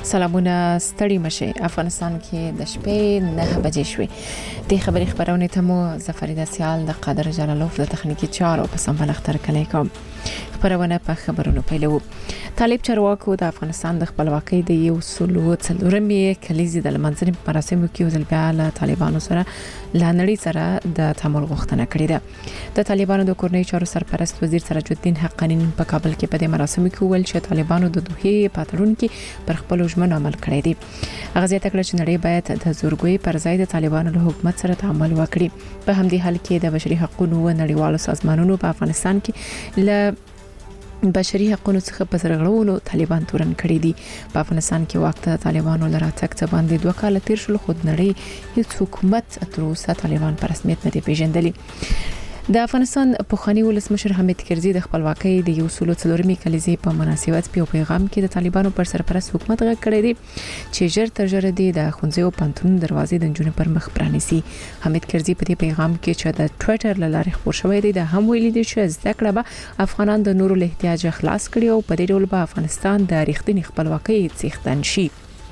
سلامونه ستړي مشه افغانستان کې د شپې 9 بجې شوې د خبري خبرونه ته مو زفریده سیال د قادر جلالوف د تخنیکی چارو په سمبل اختر کلی کوم خبرونه په خبرونو پیلو طالب چارواکو د افغانستان د خپلواکۍ د یو سلو څلورمې کلیزې د لمانځنې مراسمو کې وزل بیا طالبانو سره لانړي سره د تعامل غوښتنه کړې ده د طالبانو د کورنۍ چارو سرپرست وزیر سراج الدین حقانی په کابل کې په دې مراسمو کې ویل چې طالبانو د دوه پاتړون کې پر خپل ژمن عمل کړی دی هغه زیاته کړه چې نړۍ باید د زورګوي پر ځای د طالبانو له حکومت سره تعامل وکړي په همدې حال کې د بشري حقوقو نړیوالو سازمانونو په افغانستان کې له بشري حقوقو څخه په سرغړولو طالبان تورن کړی دي په افغانستان کې وخت طالبانو لراتک ته باندې 2 کال تیر شول خود نړۍ هیڅ حکومت تر اوسه طالبان په رسمیت نه دی پیژندلی د افغانستان پوخانی ولسمشر حامد کرزي د خپلواکۍ د یو سلو څلورمې کلیزې په مناسبت په پیغام کې د طالبانو پر سرپرست حکومت غږ کړی دی چې ژر تر ژره د ښوونځیو پانتون دروازې د جنونو پر مخ پرانیسي حامد کرزي په دې پیغام کې چې د ټوئیټر لارې خبر شوی دی د هم ویلي دی چې زده کړه به افغانان د نورو له احتیاج خلاص کړي او په دې ډول به افغانستان د ریښتینې خپلواکۍ څښتن شي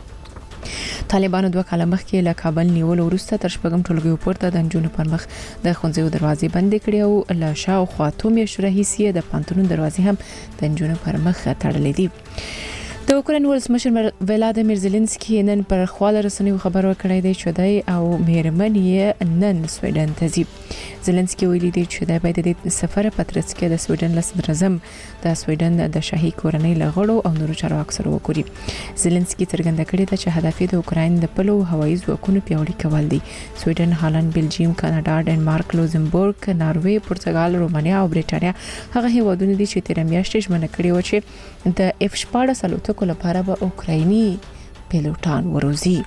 طالبانو 2 کال مخکې له کابل نیول وروسته تر شپږم ټولګي پورته د جنونو پر مخ د ښوونځیو دروازې بندې کړې او له شاوخوا اتومې شرحیسیه د پانتون دروازې هم د جنونو پر مخ تړلې دي د اوکراین ولسمشر ولادیمیر زيلنسکي نن پر خپل رسنیو خبرو کړی دی چې دای او مهرمن یې نن سویډن ته ځي زيلنسکي ویلي دی چې دای باید د سفر پترڅ کې د سویډن له صدراعظم د سویډن د شاهي کورنۍ لغړو او نورو چارواکو سره وکړي زيلنسکي څرګنده کړی دی چې هدف د اوکراین د پلو هوایي ځواکونو پیاوړي کول دي سویډن هالند بلجیم کاناډا ډنمارک لوزمبورګ ناروې پرتګال رومانیا او بریټانیا هغه هیوادونه دي چې تیر میاشتې ژمنه کړې و چې د F-14 الوتکو لپاره به اوکرایني پیلوټان وروزي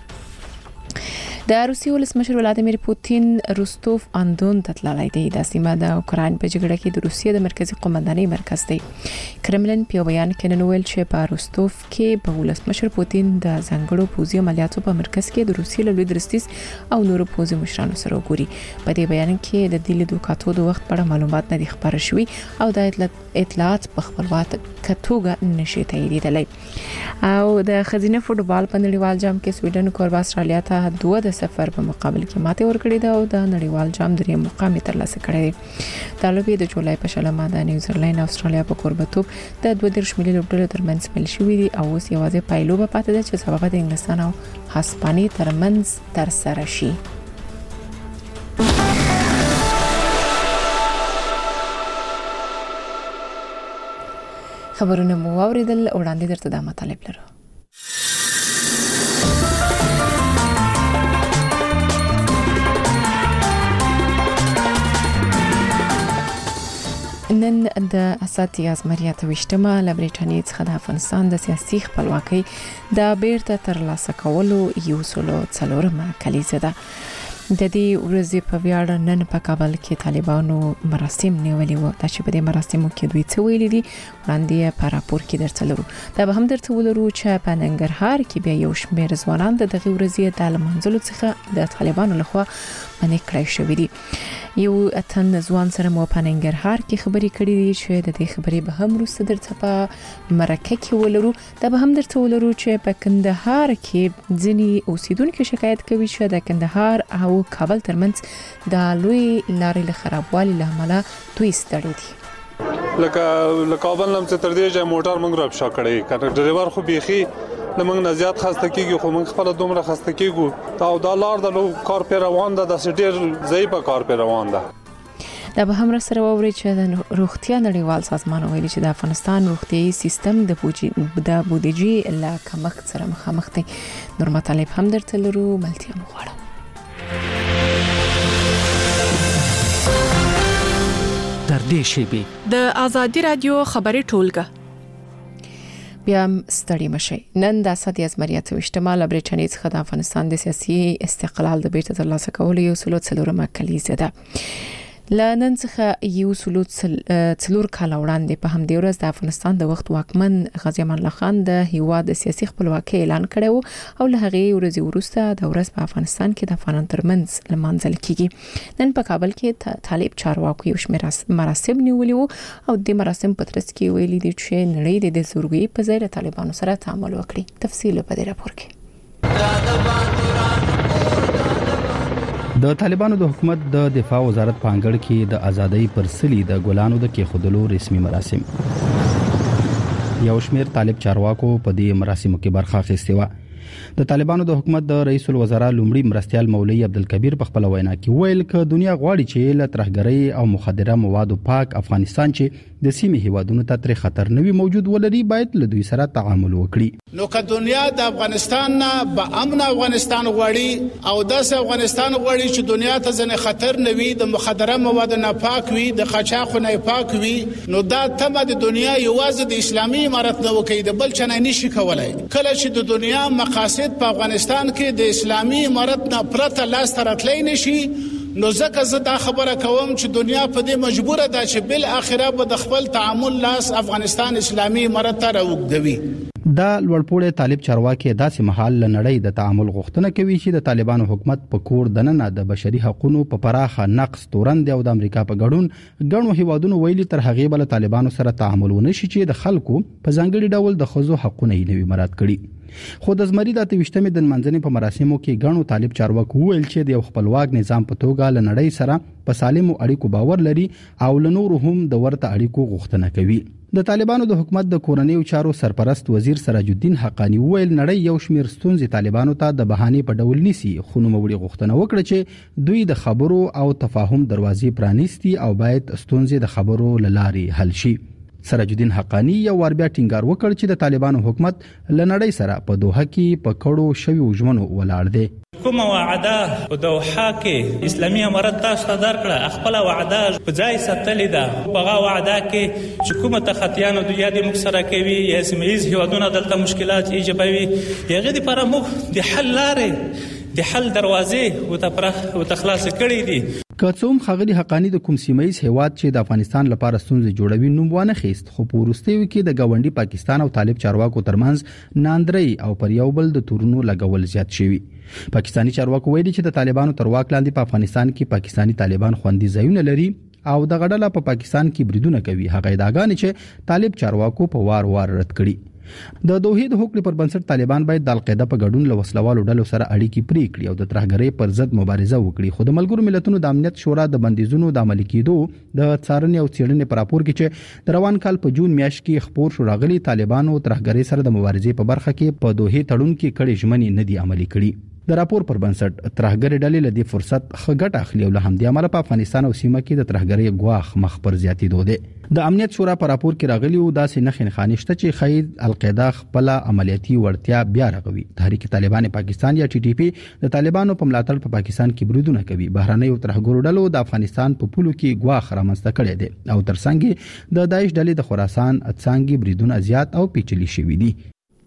د روسیې ولسمشر ولادیمیر پوتین روستوف اندون ته تللی دی د سیمه د اوکراین په جګړه کې د روسیې د مرکزی قومندانۍ مرکز دی کرملن په بیان کې نن ویل چې په روستوف کې په ولسمشر پوتین د ځنګړو پوځي عملیاتو په مرکز کې د روسیې له لوی درستیز او نورو پوځي مشرانو سره وګوري په دې بیان کې د دې د کاتو د وخت په اړه معلومات نه دي خبره شوي او د اطلاعات په خپلوات کتوګه نشي تاییدېدلی او د خزینه فوټبال په نړیوال جام کې سویډن کوربه استرالیا ته 2 د سفر په مقابل کې ماته ورکړې ده او د نړیوال جام درې مقام ترلاسه کړی دی د لوبې د جولای په شلمه د نیوزیلند او استرالیا په کوربتوب د 2 ملي لوبډلو ترمنځ پیل شوې دي او اوس یوازې پایلوبه پاتې ده چې سبب د انګلستان او هسپانیې ترمنځ تر سره شي خبرونه مو اوریدل وړاندې درته د مطالب لرو نن د اساتیا زمریات وشتمه له بریټانیا څخه د افغانستان د سیاسي خپلواکۍ د بیرته ترلاسه کولو یو سلو څلورمه کلیزه ده د دې ورځې په ویاړ نن په کابل کې طالبانو مراسم نیولې و چې په دې مراسمو کې دوی څه ویلي دي وړاندې په راپور کې درته لرو دا به هم درته ولرو چې په ننګرهار کې بیا یو شمېر ځوانان د دغه ورځې د لمانځلو څخه د طالبانو لخوا باندې کړی شوی دي یو اتن ځوان سره مو په ننګرهار کې خبرې کړې دي چې د دې خبرې به هم وروسته درته په مرکه کې ولرو دا به هم درته ولرو چې په کندهار کې ځینې اوسیدونکو شکایت کوي چې د کندهار او کابل ترمنځ د لوی لارې له خرابوالي له امله دوی ستړي دي لکه کابل نم څخه تر دې چې موټر موږ راپ شا کړی کنه ډرایور خو بيخي لمنګ نه زیات خسته کیږي خو موږ خپل دومره خسته کیږو دا لار د کار په روان ده د سټیر ضعیف کار په روان ده دا به هم سره ووري چې د روغتیا نړیوال سازمان ویلي چې د افغانستان روغتيایي سیستم د بودیجې له کمښت سره مخامخ دی نور مطالب هم درته لرو ملتیا مغواړم در دې شیبه د ازادي رادیو خبري ټولګه بیا ستړي مشي نن د اساتیا زمریات وشتمه بریټانیا څخه د افغانستان د سیاسي استقلال د بیرته ترلاسه کولو یو سلو څلورمه کلیزه ده لنن څخه یو سلو څلور کال وړاندې په همدې ورځ د افغانستان د وخت واکمن غازی امان الله خان د هیواد سیاسي خپلواکۍ اعلان کړو او له هغې ورځې وروسته د ورځ په افغانستان کې د افغانانو ترمنځ لمانځل کیږي. نن په کابل کې طالب چارواکو یو شمېر مراسم نیولي وو او د مراسم په ترڅ کې ویلي دي چې نړۍ د زورګۍ په ځای له طالبانو سره تعامل وکړي. تفصیل په دې راپور کې. د طالبانو د حکومت د دفاع وزارت په انګړ کې د ازادۍ پر سلی د ګلانو د کېښودلو رسمي مراسم. یو شمېر طالب چارواکو په دې مراسمو کې برخه اخیستې وه. د طالبانو د حکومت د رئیس الوزرا لومړي مرستيال مولوي عبدالکبیر په خپل وینا کې ویل ک دنیا غواړي چې له ترهګرۍ او مخدره موادو پاک افغانستان چې د سیمې هیوادونو ته تر خطر نوي موجود ولري باید له دوی سره تعامل وکړي. نو که دنیا د افغانستان نه به امن افغانستان غواړي او داس افغانستان غواړي چې دنیا ته ځنه خطر نوي د مخدره موادو نه پاک وي د قاچاق نه پاک وي نو دا تمه د دنیا یوازې د اسلامي امارت نه وکړي د بل چنه نشي کولای. کله چې د دنیا مقاصد په افغانستان کې د اسلامي امارت نه پرته لاس ترتلای نشي نو ځکه زه دا خبره کوم چې دنیا په دې مجبوره ده چې بل اخره به د خپل تعامل لاس افغانستان اسلامي امارت ته راوګدوي. دا لوړپوړی طالب چارواکي داسې محل لنړۍ د تعامل غوښتنه کوي چې د طالبانو حکومت په کور دننه د بشري حقوقو په پراخه نقص تورند او د امریکا په ګډون غنو هیوادونو ویلي تر هغه بل طالبانو سره تعامل ونشي چې د خلکو په ځانګړي ډول د خزو حقوقونه یې نوي مراد کړي. خو د زمری د 28مې د منځنۍ په مراسمو کې غنو طالب چارواکو ویل چې د یو خپلواک نظام په توګه لنړۍ سره په سالمو اړیکو باور لري او لنور هم د ورته اړیکو غوښتنه کوي. د طالبانو د حکومت د کورنیو چارو سرپرست وزیر سراج الدین حقانی ویل نړۍ یو شمېر ستونزې طالبانو ته د بهانې په ډول نیسي خو نوموړي غوښتنه وکړه چې دوی د خبرو او تفاهم دروازې پرانیستي او باید ستونزې د خبرو لارې حل شي. سراج الدین حقانی یو ور بیا ټینګار وکړ چې د طالبانو حکومت لنړۍ سره په دوحه کې په کړو شوی وژمنو ولاړ دی. کومه وعده په دوحه کې اسلامي امارت تاسو ته درکړه خپل وعده په ځای ساتلې ده. په هغه وعده کې چې کومه تخطیانو د یادې موږ سره کوي یا سیمه‌یز هیوادونه دلته مشکلات ایجابوي هغه لپاره موږ د حل لارې د حل دروازې او تخلاص کړې دي. کڅوم خغلی حقانی د کوم سیمه‌یز هیواد چې د افغانستان لپاره ستونزې جوړوي نوم وانه خېست خو په وروستیو کې د گاونډي پاکستان او طالب چارواکو ترمنځ ناندري او پر یو بل د تورونو لګول زیات شوی. پاکستانی چارواکو ویلي چې د طالبانو تر واک لاندې په افغانستان کې پاکستانی طالبان خوندي ځایونه لري او د غډله په پاکستان کې بریدونه کوي. هغه ادعاګانې چې طالب چارواکو په وار رد کړي. د دوحې د حکومت پر بنسټ طالبان باید د القاعده په ګډون له وسلوالو ډلو سره اړیکې پرې کړي او د ترهګرۍ پر ضد مبارزه وکړي. خو د ملګرو ملتونو د امنیت شورا د بندیزونو د عملي کېدو د څارنې او څېړنې پر راپور کې چې د روان کال په جون میاشت کې خبر شو راغلي طالبانو ترهګرۍ سره د مبارزې په برخه کې په دوحې تړون کې کړي ژمنې نه دي عملي کړي. د راپور پر بنسټ ترهګر ډلې له دې فرصت خګټ اخلي او له همدې عمله په افغانستان او سیمه کې د ترهګرۍ غواخ مخ پر زیاتېدو دی. د امنیت شورا پر راپور کې راغلی او داسې نښې خانشته چې خیر القاعده خپل عملیاتي ورتیا بیا رغوي. تحریک طالبان پاکستان یا ټي ټي پی د طالبانو په ملاتړ په پاکستان کې بریدونه کوي. بهرنۍ ترهګر ډلو د افغانستان په پولو کې غواخ رامنځته کړي دي او ترڅنګ د داعش ډلې د خراسان څنګه بریدونه زیات او پیچلي شوي دي.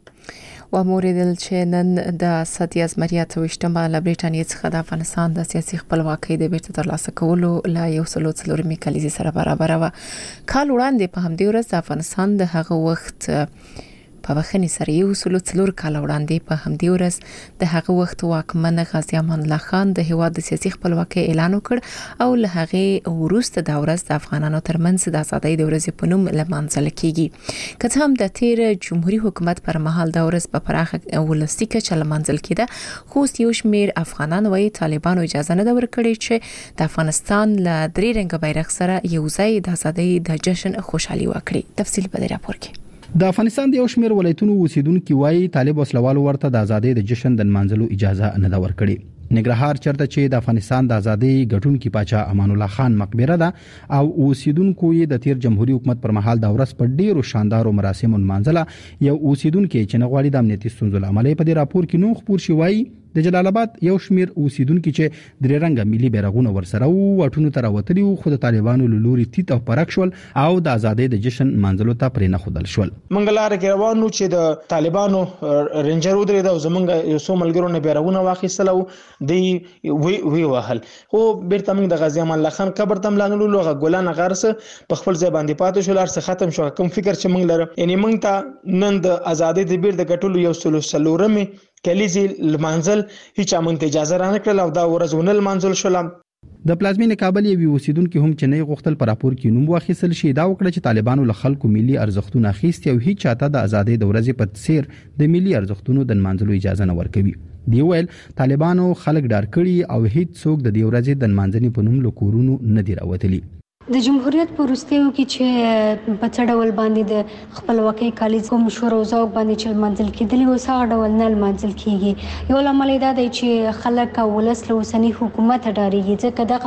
و موریدل چې نن د ساتي ازمریات وشتمه له بریټانیا څخه د افغانستان د سیاسي خپلواکۍ د بیرته ترلاسه کولو لا یو سلو څلورمې کلیزې سره برابر و. کال وړاندې په همدې ورځ د افغانستان د هغه وخت په وخت سره یو سلو څلور کال وړاندې په همدې ورځ د هغه وخت واکمن غازی امان الله خان د هیواد د سیاسي خپلواکۍ اعلان وکړ او له هغه وروسته د ورځ د افغانانو ترمنځ د آزادۍ د ورځې په نوم لمانځل کیږي. که څه هم د تیر جمهوریت حکومت پر مهال د ورځ په پراخه ولسی کې لمانځل کیده خو یو شمېر افغانان وايي طالبانو اجازه نه ورکړي چې د افغانستان له درې رنګ بیرغ سره یو ځای د آزادۍ د جشن خوشحالي وکړي. تفصیل په دې راپور کې. د افغانستان د یو شمېر ولایتونو اوسیدونکو وايي طالب وسلوالو ورته د ازادۍ د جشن د منځلو اجازه نه دا ورکړي. نګرهار چرته چې د افغانستان د ازادۍ ګټونکو پاچا امان الله خان مقبره ده او اوسیدونکو یې د تیر جمهوریت حکومت پر مهال د ورځ په ډیرو شاندارو مراسمو منځله یو اوسیدونکو چې نغواړي د امنیتي ستونزو لامل په دې راپور کې نو خبر شي وايي د جلال آباد یو شمیر اوسیدونکو چې درې رنګه ملي بیرغونه ورسره او واټونو تر وتلی خو د طالبانو لوري تیت او پرک شول او د ازادۍ د جشن منځلو ته پرې نه خودل شول. منګلار کې روانو چې د طالبانو رینجرو درې د زمونږ یو څو ملګرو نه بیرغونه واخیستل او دی وی وهل خو بیرته موږ د غازی امان الله خان قبر تم لاندې لوغه ګلان غرسه په خپل ځای باندې پاتې شو لار څخه ختم شو. کوم فکر چې موږ لرو یعنی موږ ته نن د ازادۍ د بیر د ګټلو یو سلورمه کلیزي لمنزل هیڅ امنته اجازه رانه کړل او دا ورځونه لمنزل شول. د پلازمینې کابل یو اوسیدونکو هم چې نه غوښتل پر راپور کې نوم واخیستل شي دا وکړه چې طالبانو له خلکو ملي ارزښتونه اخیستي او هیڅ چاته د ازادۍ د ورځې په څیر د ملي ارزښتونو د منځلو اجازه نه ورکوي. دی ویل طالبانو خلک ډار کړي او هیڅ څوک د دې ورځې د منځني په نوم له کورونو نه دی راوتلی. د جمهوریت په وروستیو کې چې په څه ډول باندې د خپلواکۍ کالیز کوم شور او ذوق باندې چې منځل کېدلی او څه ډول نه منځل کیږي. یو لامل دا دی چې خلک ولس له اوسنی حکومت ډاریږي ځکه دغه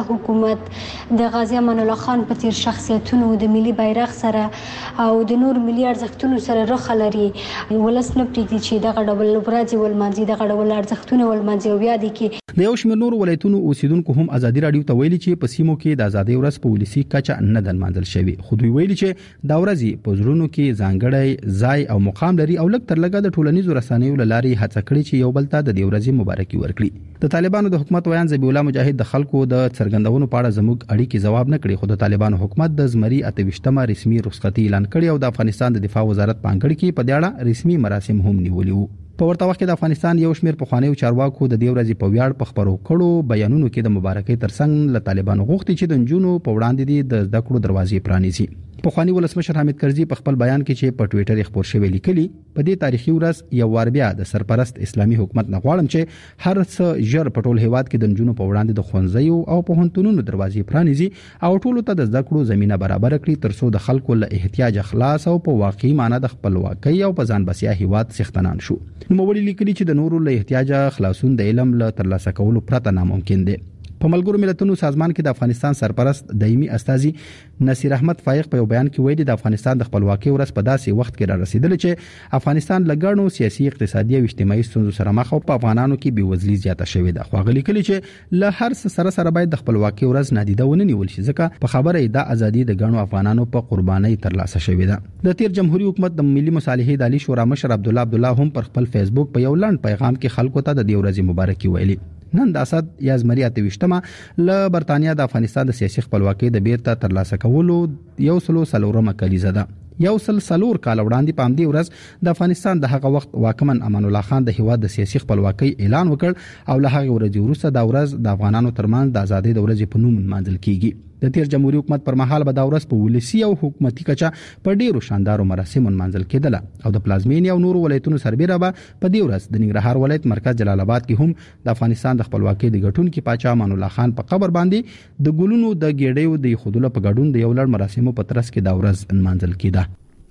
حکومت د غازی امان الله خان په تیر شخصیتونو د ملي بیرغ سره او د نور ملي ارزښتونو سره رخه لري. ولس نه پریږدي چې دغه ډول ورځي ولمانځي دغه ډول ارزښتونه ولمانځي او بیا د کې د یو شمېر نور ولایتونو اوسیدونکو هم ازادي رادیو ته ویلي چې په سیمو کې د ازادۍ ورځ په ولسی کچه نه د منځل شوی خو دوی ویلي چې دا ورځ په زړونو کې ځانګړی ځای او مقام لري او لکه تر لګه د ټولنیزو رسنیو لارې هڅه کړې چې یو بل ته د دې ورځې مبارکي ورکړي. د طالبانو د حکومت ویان ذبیح الله مجاهد د خلکو د څرګندونو په اړه زموږ اړیکې جواب نه کړي خو د طالبانو حکومت د زمري 28مه رسمي رخصتي اعلان کړي او د افغانستان د دفاع وزارت پانګړ کې په دې اړه رسمي مراسم هم نیولي وو. په ورته وخت کې د افغانستان یو شمېر پخوانیو چارواکو د دې ورځې په ویاړ په خبرو کړو بیانونو کې د مبارکۍ ترڅنګ له طالبانو غوښتي چې د نجونو په وړاندې د زده کړو دروازې پرانیزي. پخوانی ولسمشر حامد کرزي په خپل بیان کې چې په ټوئیټر خبر شوی لیکلي په دې تاریخي ورځ یو وار بیا د سرپرست اسلامي حکومت نه غواړم چې هر څه ژر په ټول هیواد کې د نجونو په وړاندې د ښوونځیو او پوهنتونونو دروازې پرانیزي او ټولو ته د زده کړو زمينه برابر کړي ترڅو د خلکو له احتیاج خلاص او په واقعي معنی د خپلواکۍ او په ځان بسیا هیواد څښتنان شو. نو موږ لیکلي چې د نورو له احتیاج خلاصون د علم له ترلاسه کولو پرته ناممکن دی. په ملګرو ملتونو سازمان کې د افغانستان سرپرست دایمي استاذي نصیر احمد فایق په بیان کې ویلي د افغانستان د خپلواکۍ ورځ په داسې وخت کې را رسیدل چې افغانستان لګړنو سیاسي اقتصادي او اجتماعي ستونزو سره مخ او په افغانانو کې بیوزلي زیاته شوې ده. خو غلي کلی چې له هر څه سره باید د خپلواکۍ ورځ نادیده ونه نیول شي ځکه په خبره د ازادي د ګڼو افغانانو په قربانۍ ترلاسه شوې ده. د تیر جمهوریت حکومت د ملي مصالحې د عالی شورا مشر عبدالله هم پر خپل فیسبوک په یو لاند پیغام کې خلکو ته د دې ورځې مبارکي ویلي. نن د اسد یا زمري 28مه له برتانیا د افغانستان د سیاسي خپلواکۍ د بیرته ترلاسه کولو یو سلورمه کلیزه ده. یو سلور کال وړاندې په همدې ورځ د افغانستان د هغه وخت واکمن امان الله خان د هیواد د سیاسي خپلواکۍ اعلان وکړ او له هغه ورځې وروسته د ورځ د افغانانو ترمنځ د ازادۍ د ورځې په نوم منځل کیږي. د تیر جمهوریت حکومت پر مهال به د ورځ په ولسی او حکومتي کچه په ډیرو شاندارو مراسمو منځل کېدل او د پلازمینې او نورو ولایتونو سربېره به په دې ورځ د ننګرهار ولایت مرکز جلال آباد کې هم د افغانستان د خپلواکۍ د ګټونکو پاچا امان الله خان په قبر باندې د ګلونو د ګېډیو د خودلو په ګډون د یو لړ مراسمو په ترڅ کې د ورځ منځل کېده.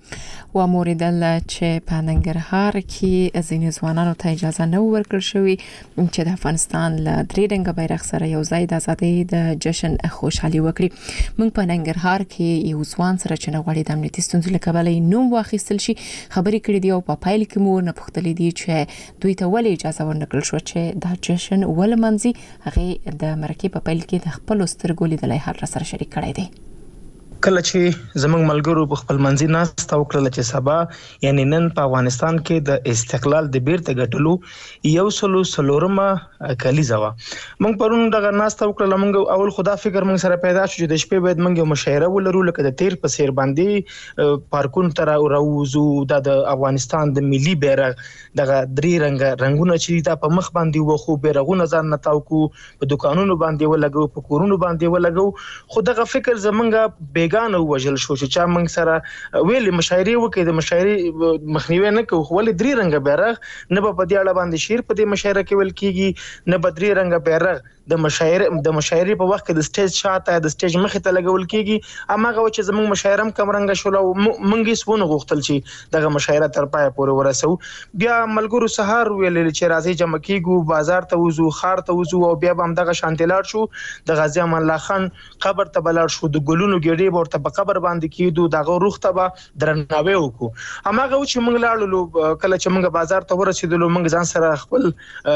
و موریدل چې په ننګرهار کې ځینې ځوانانو ته اجازه نه ورکړل شوې چې د افغانستان له درې رنګه بیرغ سره یو ځای د ازادۍ د جشن خوشحالي وکړي. موږ په ننګرهار کې یو ځوان سره چې نغواړي د امنیتي ستونزو له کبله نوم واخیستل شي خبرې کړې دي او په پایل کې مو نه پوښتلې دي چې دوی ته ولې اجازه ورنکړل شو چې دا جشن ولمنځي. هغه د مرکې په پایل کې د خپل سترګو لیدلای هر سره شریک کړی دی. کله چې زمنګ ملګرو په خپل منځي ناست او کله چې سبا یعنی نن په افغانستان کې د استقلال د بیرته ګټلو یو سلورمه کلیزه وا موږ پرون دغه ناست او کله موږ اول خدا فکر موږ سره پیدا شو چې د شپې باید موږ مشاعره ولرو لکه د تیر په سیر باندې پارکون تر راوزو د افغانستان د ملي بیرغ دغه درې رنگونه چې دا په مخ باندې وخو بیرغونه ځان نتاوکو په دکانونو باندې ولګو په کورونو باندې ولګو خو دغه فکر زمونږه بیگانه وجل شو چې چا موږ سره ویلي مشاعرې وکړي د مشاعرې مخنیوي نه کوو ولې درې رنګه بیرغ نه په دې اړه باندې شیر په دې مشاعره کې ویل کیږي نه په درې رنګه بیرغ د مشاعرې په وخت کې د سټیج شاته د سټیج مخې ته لګول کیږي اماغه چې زموږ مشاعره کم رنګه شول او منګي سونه غوښتل چې دغه مشاعره تر پای پورې ورسو. بیا ملګرو سهار ویل چې راځي جمع کیږو بازار ته وزو خار ته وزو او بیا هم دغه شانتلار شو د غازی امان الله خان قبر ته بلار شو د ګلونو ګډې ورته په قبر باندې کېدو دغه روح ته به درناوی وکړو هماغه چې موږ لاړو کله چې موږ بازار ته ورسېدلو موږ ځان سره خپل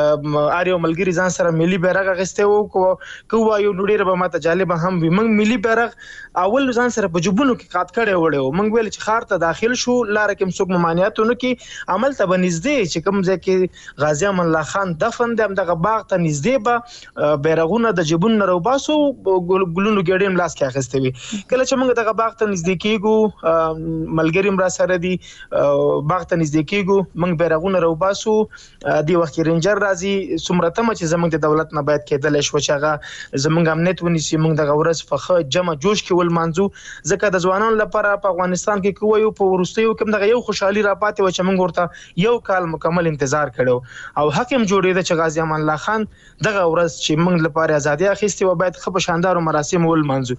اړیو ملګری ځان سره ملي بیرغ غسته وکړو یو ډېر به ماته جالب هم وي موږ ملي بیرغ اول ځان سره په جوبونو کې قات کړي وړو موږ ویل چې خار ته داخل شو لار کې څوک ممانعتونه کې عمل ته بنزدې چې کوم ځای کې غازی امان الله خان دفن د دغه باغ ته نږدې به بیرغونه د جبون نه روباسو ګلونو ګډیم لاس کې اخیستې وي کله چې موږ دغه باغ ته نږدې کېږو ملګری را سره دی باغ ته نږدې کېږو موږ بیرغونه روباسو دی وخت رینجر راځي سمرته چې زموږ د دولت نه باید کېدل شو چې هغه زموږ امنیت ونیسي موږ دغه ورځ په جمع جوش کې ول منځو ځکه د ځوانانو لپاره په افغانستان کې کوی په ورستیو کوم دغه یو خوشحالي را پاتې و چې موږ ورته یو کال مکمل انتظار کړو او حق هم جوړېده چې غازی امان الله خان دغه ورځ چې موږ لپاره ازادي اخیستې و باید خو شاندار مراسم ول منځو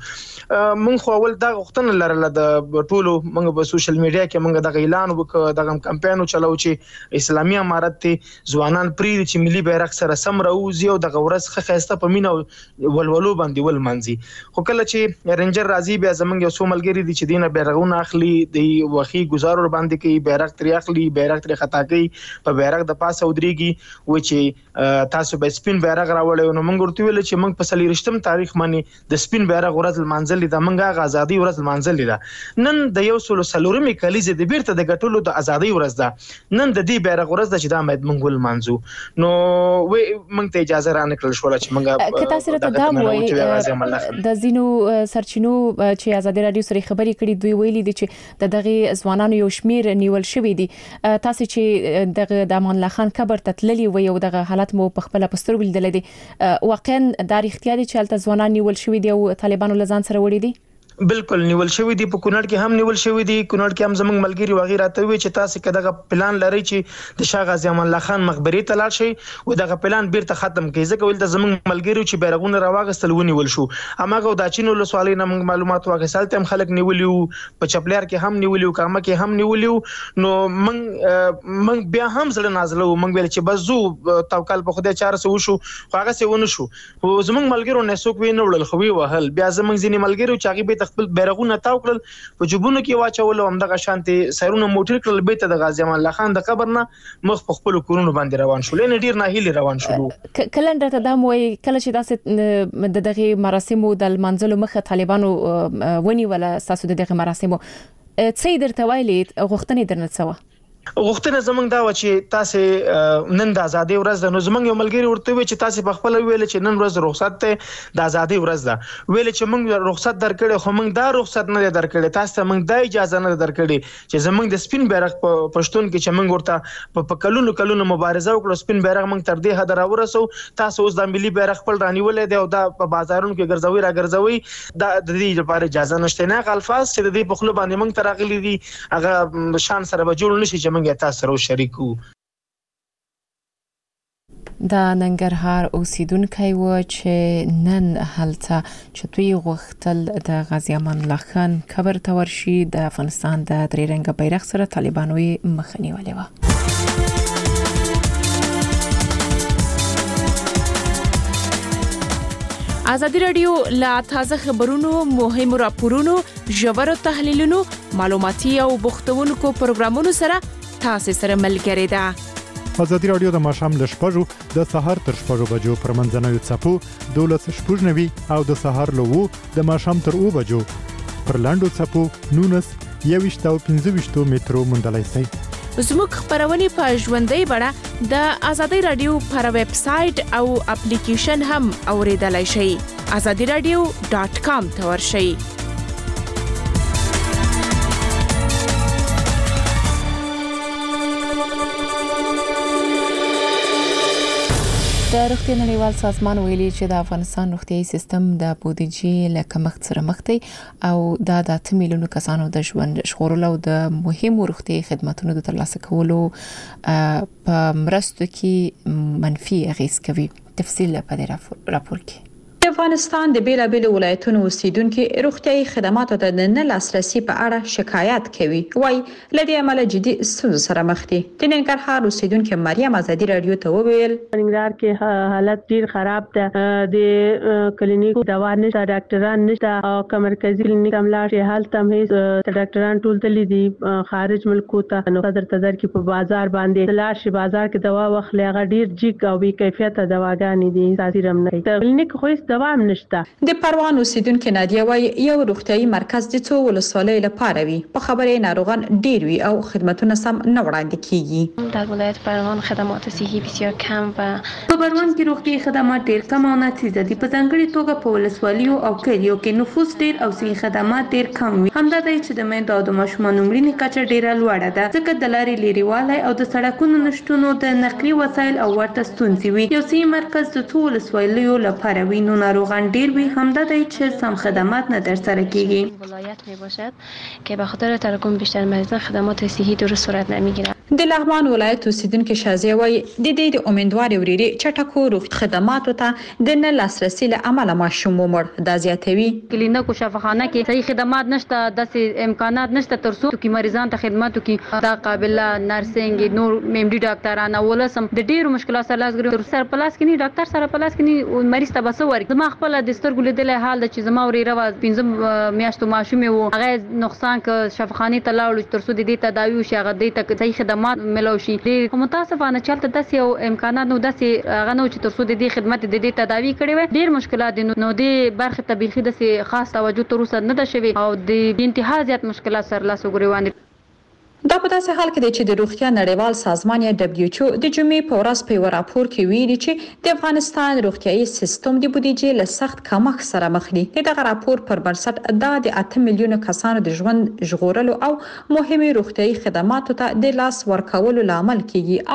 موږ خو اول دا غوښتنه لرله د ټولو موږ په سوشل میډیا کې موږ دغه اعلان وکړ دغه کمپاین چلو چې اسلامي امارت ته ځوانان پری چې ملي بیرغ سره سم راوځي او دغه ورځ خسته په مینه ولولو باندې ول منځي خو کله چې رینجر راځي بیا زمونږ یو څو ملګری دي چې دینه بیرغونه اخلي د وخی گزارور باندې کوي بیرغ تری اخلي بیرغ تری خطا کوي په بیرغ د پاسه ودرېږي و چې تاسو به سپین بیرغ راوړی نو موږ ورته ویل چې موږ په 30 تاریخ باندې د سپین بیرغ ورځ منځل د موږ آزادۍ ورځ منځل ده نن د یو سلو سلورمې کلیزه د بیرته د ګټلو د آزادۍ ورځ ده نن د دې بیرغ ورځ ده چې دا باید موږ ول منځو نو موږ ته اجازه را نکړل شو چې موږ که تاسو ته دا وایي د زینو سرچینو چې آزادي رادیو سره خبرې کړې دوی ویلي دي چې دغه ځوانانو یو شمیر نیول شوی دي تاسو چې دغه د امان الله خان قبر ته تللی وي او دغه حالت مو په خپل پستر ولیدل دي واقعا دا اړتیا دي چې الته ځوانان نیول شوی دي او طالبانو لزان سره وړي دي بالکل نیول شوی دی په کونړ کې هم نیول شوی دی کونړ کې هم زموږ ملګری وغیرہ ته وی چې تاسو کداغه پلان لري چې د شاه غازی امان الله خان مقبره ته لاړ شي او دغه پلان بیرته ختم کړي ځکه ول د زموږ ملګری چې بیرغونه راوغستل ونیول شو اماغه د چینو له سوالې نه موږ معلومات واغسل تم خلک نیولیو په چپلیر کې هم نیولیو کامه کې هم نیولیو نو موږ بیا هم زړه نازلو موږ ویل چې بس زو توکل په خدای 400 وشو هغه څه ونه شو او زموږ ملګرو نه څوک وینول خو وی وهل بیا زموږ ځینې ملګرو چې هغه به خپل بیرغونه تاو کړل په جوبونو کې واچول هم دغه شانتي سیرونه موټر کړل به ته د غازی امان الله خان د قبر نه مخ په خپل کورونو باندې روان شول نه ډیر نه هیله روان شول کلندر ته دا موي کله چې داسې دغه مراسمو د منځلو مخه طالبانو ونی ولا اساس دغه مراسمو څه درته ویلي غوښتنې درنه څه غوښتنه زمونږ دا و چې تاسو نن د ازادي ورځ د نو زمونږ یو ملګری ورته وی چې تاسو په خپل ویل چې نن ورځ رخصت ته د ازادي ورځ ده ویل چې موږ رخصت درکړې خو موږ دا رخصت نه درکړې تاسو موږ دا اجازه نه درکړې چې زمونږ د سپین بیرغ په پښتون کې چې موږ ورته په کلونو مبارزه وکړو سپین بیرغ موږ تر دې حد راورسو تاسو اوس د ملي بیرغ خپل رانیولې دی او دا په بازارونو کې ګرځوي دا د دې لپاره اجازه نشته نه الفاظ چې د دې په خلو باندې موږ تراغلي دي هغه شان سره به جوړ نشي موږ تاسو سره شریکو دا ننګرهار اوسیدونکو و چې نن هلته چې دوی غوښتل د غازی امان الله خان قبر ته ورشي د افغانستان د درې رنګه بیرغ سره طالبانو مخه نیولې و آزادی رادیو لا تازه خبرونو مهم راپورونو ژور تحلیلونو معلوماتي او بوختونکو پروګرامونو سره تاسو سره ملګری ده آزادی رادیو د ماښام ل شپږو د سهار تر 6 بجو پر منځنوي څپو 12:09 او د سهار له 2 د ماښام تر 2 بجو پر لاندو څپو 19 او 15 مترو مندلای سي زموږ خبرونه په ژوندۍ بڼه د آزادی رادیو پر ویب سټ او اپلیکیشن هم اوریدلای شئ azadiradio.com ته ورشئ د روغتیا نړیوال سازمان ویلي چې د افغانستان روغتیايي سیستم د بودیجې له کمښت سره مخ دی او دا د 8 میلیونو کسانو د ژوند ژغورلو او د مهمو روغتیايي خدماتو د ترلاسه کولو په مرستو کې منفي اغیز کوي. تفصیل په دې راپور کې د د افغانستان د بیلابېلو ولایتونو اوسیدونکو روغتيایي خدماتو ته د نه لاسرسي په اړه شکایت کوي وای لدې عمل جدي ستونزو سره مخ دي. د ننګرهار اوسیدونکو مریم ازادي رادیو ته وویل ننګرهار کې حالت ډیر خراب ده، د کلینیک دوا نشته، ډاکټران نشته او مرکزی کلینیک هم لا شي حالت هم هیڅ ډاکټران ټول تللی دي خارج ملکو ته. نو صدر تدر کې په بازار باندې لا شي بازار کې دوا واخلي هغه ډیر جګ او بې کیفیته دواګانې دي، تاثیر هم نه کوي. کلینیک خو هیڅ دوا هم نشته. د پروان اوسیدونکو نادیه وای یو روغتيایي مرکز د څو ولسوالۍ لپاره وي، په خبرې ناروغان ډیر وي او خدماتونه سم نه وړاندې کیږي. در ولایت پروان خدمات صحی بسیار کم و په پروان کې روغتيایي خدمات ډیر کم او ناچیزه دي، په ځانګړي توګه په ولسوالیو او کلیو کې نفوس ډیر او صحي خدمات ډیر کم وي. همدا دی چې د میندو او د ماشومانو مړینې کچه ډیره لوړه ده، ځکه د لارې لیرېوالی او د سړکونو نشټونو د نقلي وسایل او ورته ستونزې وي. یو صحي مرکز د څو ولسوالیو لپاره وي، نو ناروغان ډیر وي. همدا دی چې سم خدمات نه ترسره کیږي. ولایت می باشد که به خاطر تراکم بیشتر مریضان خدمات صحی درست صورت نمیگیرند. د لغمان ولایت اوسیدونکو شازیه وای د دې د امیدواري وريري چټکو روغتي خدماتو ته د نه لاسرسي له عمله ماشوم مړ د زیاتوي. کلینیک او شفاخانه کې صحیح خدمات نشته، د امکانات نشته ترڅو کې مریضان ته خدماتو کې دا قابله نرسنګ نور مېمډي ډاکټران او ولسم د ډیرو مشکلات سره لاس غوړي سر پلاس کې نه ډاکټر سره پلاس کې نه مریض ته بسور زما خپل د سترګو لیدل حال د چې زما وريره وا 15 میاشتو ماشوم وو هغه نقصان ک شفاخانه ته لاړو ترڅو د دې تداوی شي هغه د ته صحیح خدمات ملوشي. د متاسفانه چلته داسې او امکانات نو داسې هغه نو چې ترڅو د دې خدمت د دې تداوی کړي وي ډیر مشکلات دي. نو د برخه طبيخي داسې خاص توجه تر اوسه نه ده شوی او د انتها زیات مشکلات سره لاس وګریوان. دا په داسې حال کې دی چې د روغتیا نړیوال سازمان یا WHO د جمعې په ورځ په یو راپور کې ویلي چې د افغانستان روغتیايي سیستم د بودیجې له سخت کمښت سره مخ دی. دغه راپور پر بنسټ دا د 8 میلیونه کسانو د ژوند ژغورلو او مهمه روغتیايي خدماتو ته د لاس ورکولو لامل کیږي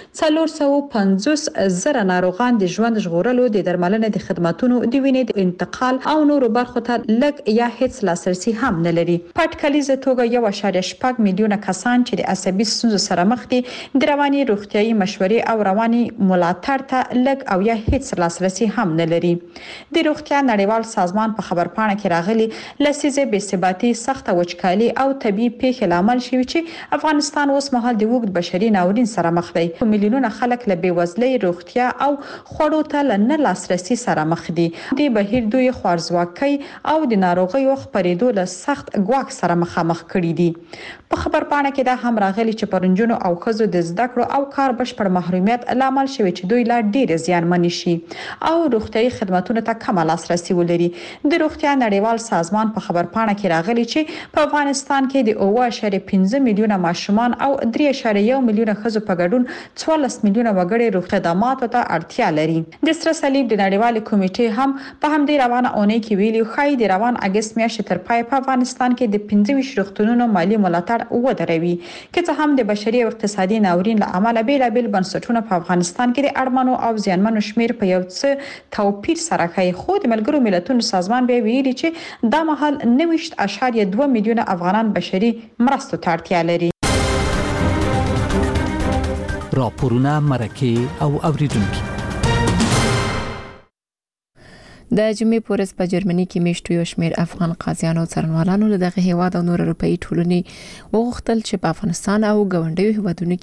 او 450 زره ناروغان د ژوند ژغورلو د درملنې د خدماتو د وینې د انتقال او نورو برخو ته لږ یا هیڅ لاسرسي هم نه لري. په اټکلیزه توګه 1.8 میلیونه چې د عصبي ستونزو سره مخ دي د رواني روغتيایي مشورې او رواني ملاتړ ته لږ او یا هیڅ لاسرسي هم نه لري. د روغتیا نړیوال سازمان په خبرپاڼه کې راغلي لسیزه بې ثباتي سخت وچکالي او طبي پیښې لامل شوی چې افغانستان اوس مهال د وګړو بشري ناورین سره مخ دی. میلیونونه خلک له بېوزلۍ روغتیا او خوړو ته نه لاسرسي سره مخ دي. د بهیر دوی خوارزواکۍ او د ناروغیو خپرېدو له سخت ګواښ سره مخامخ کړي دي. په خبرپاڼه کې دا هم راغلي چې پرنجونو او خزو د زده کړو او کار بشپړ محرومیت لامل شوی چې دوی لا ډیر زیانمن شي او روغتيایي خدماتو ته کم لاسرسي ولري. د روغتیا نړیوال سازمان په خبرپاڼه کې راغلي چې په افغانستان کې د 5 میلیونه ماشومان او 3.1 میلیونه خزو په ګډون 14 میلیونه وګړي روغتي خدماتو ته اړتیا لري. د سره صلیب د نړیوال کمیټې هم په همدې روانه اونۍ کې ویلي خای د روان اگست میاشتې تر پای په افغانستان کې د 25 روغتونونو مالی ملاتړ ودروي. که څه هم د بشري او اقتصادي ناورین له امله بیلابل بنسټونه په افغانستان کې د اړمنو او زیانمنو شمیر په یو څه توپیر سره کوي، خو د ملګرو ملتونو سازمان به ویلي چې دا مهال 9.2 میلیونه افغانان بشري مرستو ته اړتیا لري. راپورونه مرکه او اوریدونکو د جمعې پورس په جرمني کې میشتو یو شمیر افغان قاضیانو او څارنوالانو له دغه هیواد او نور اروپאי ټولنې وغوښتل چې په افغانستان او ګاونډیو هیوادونو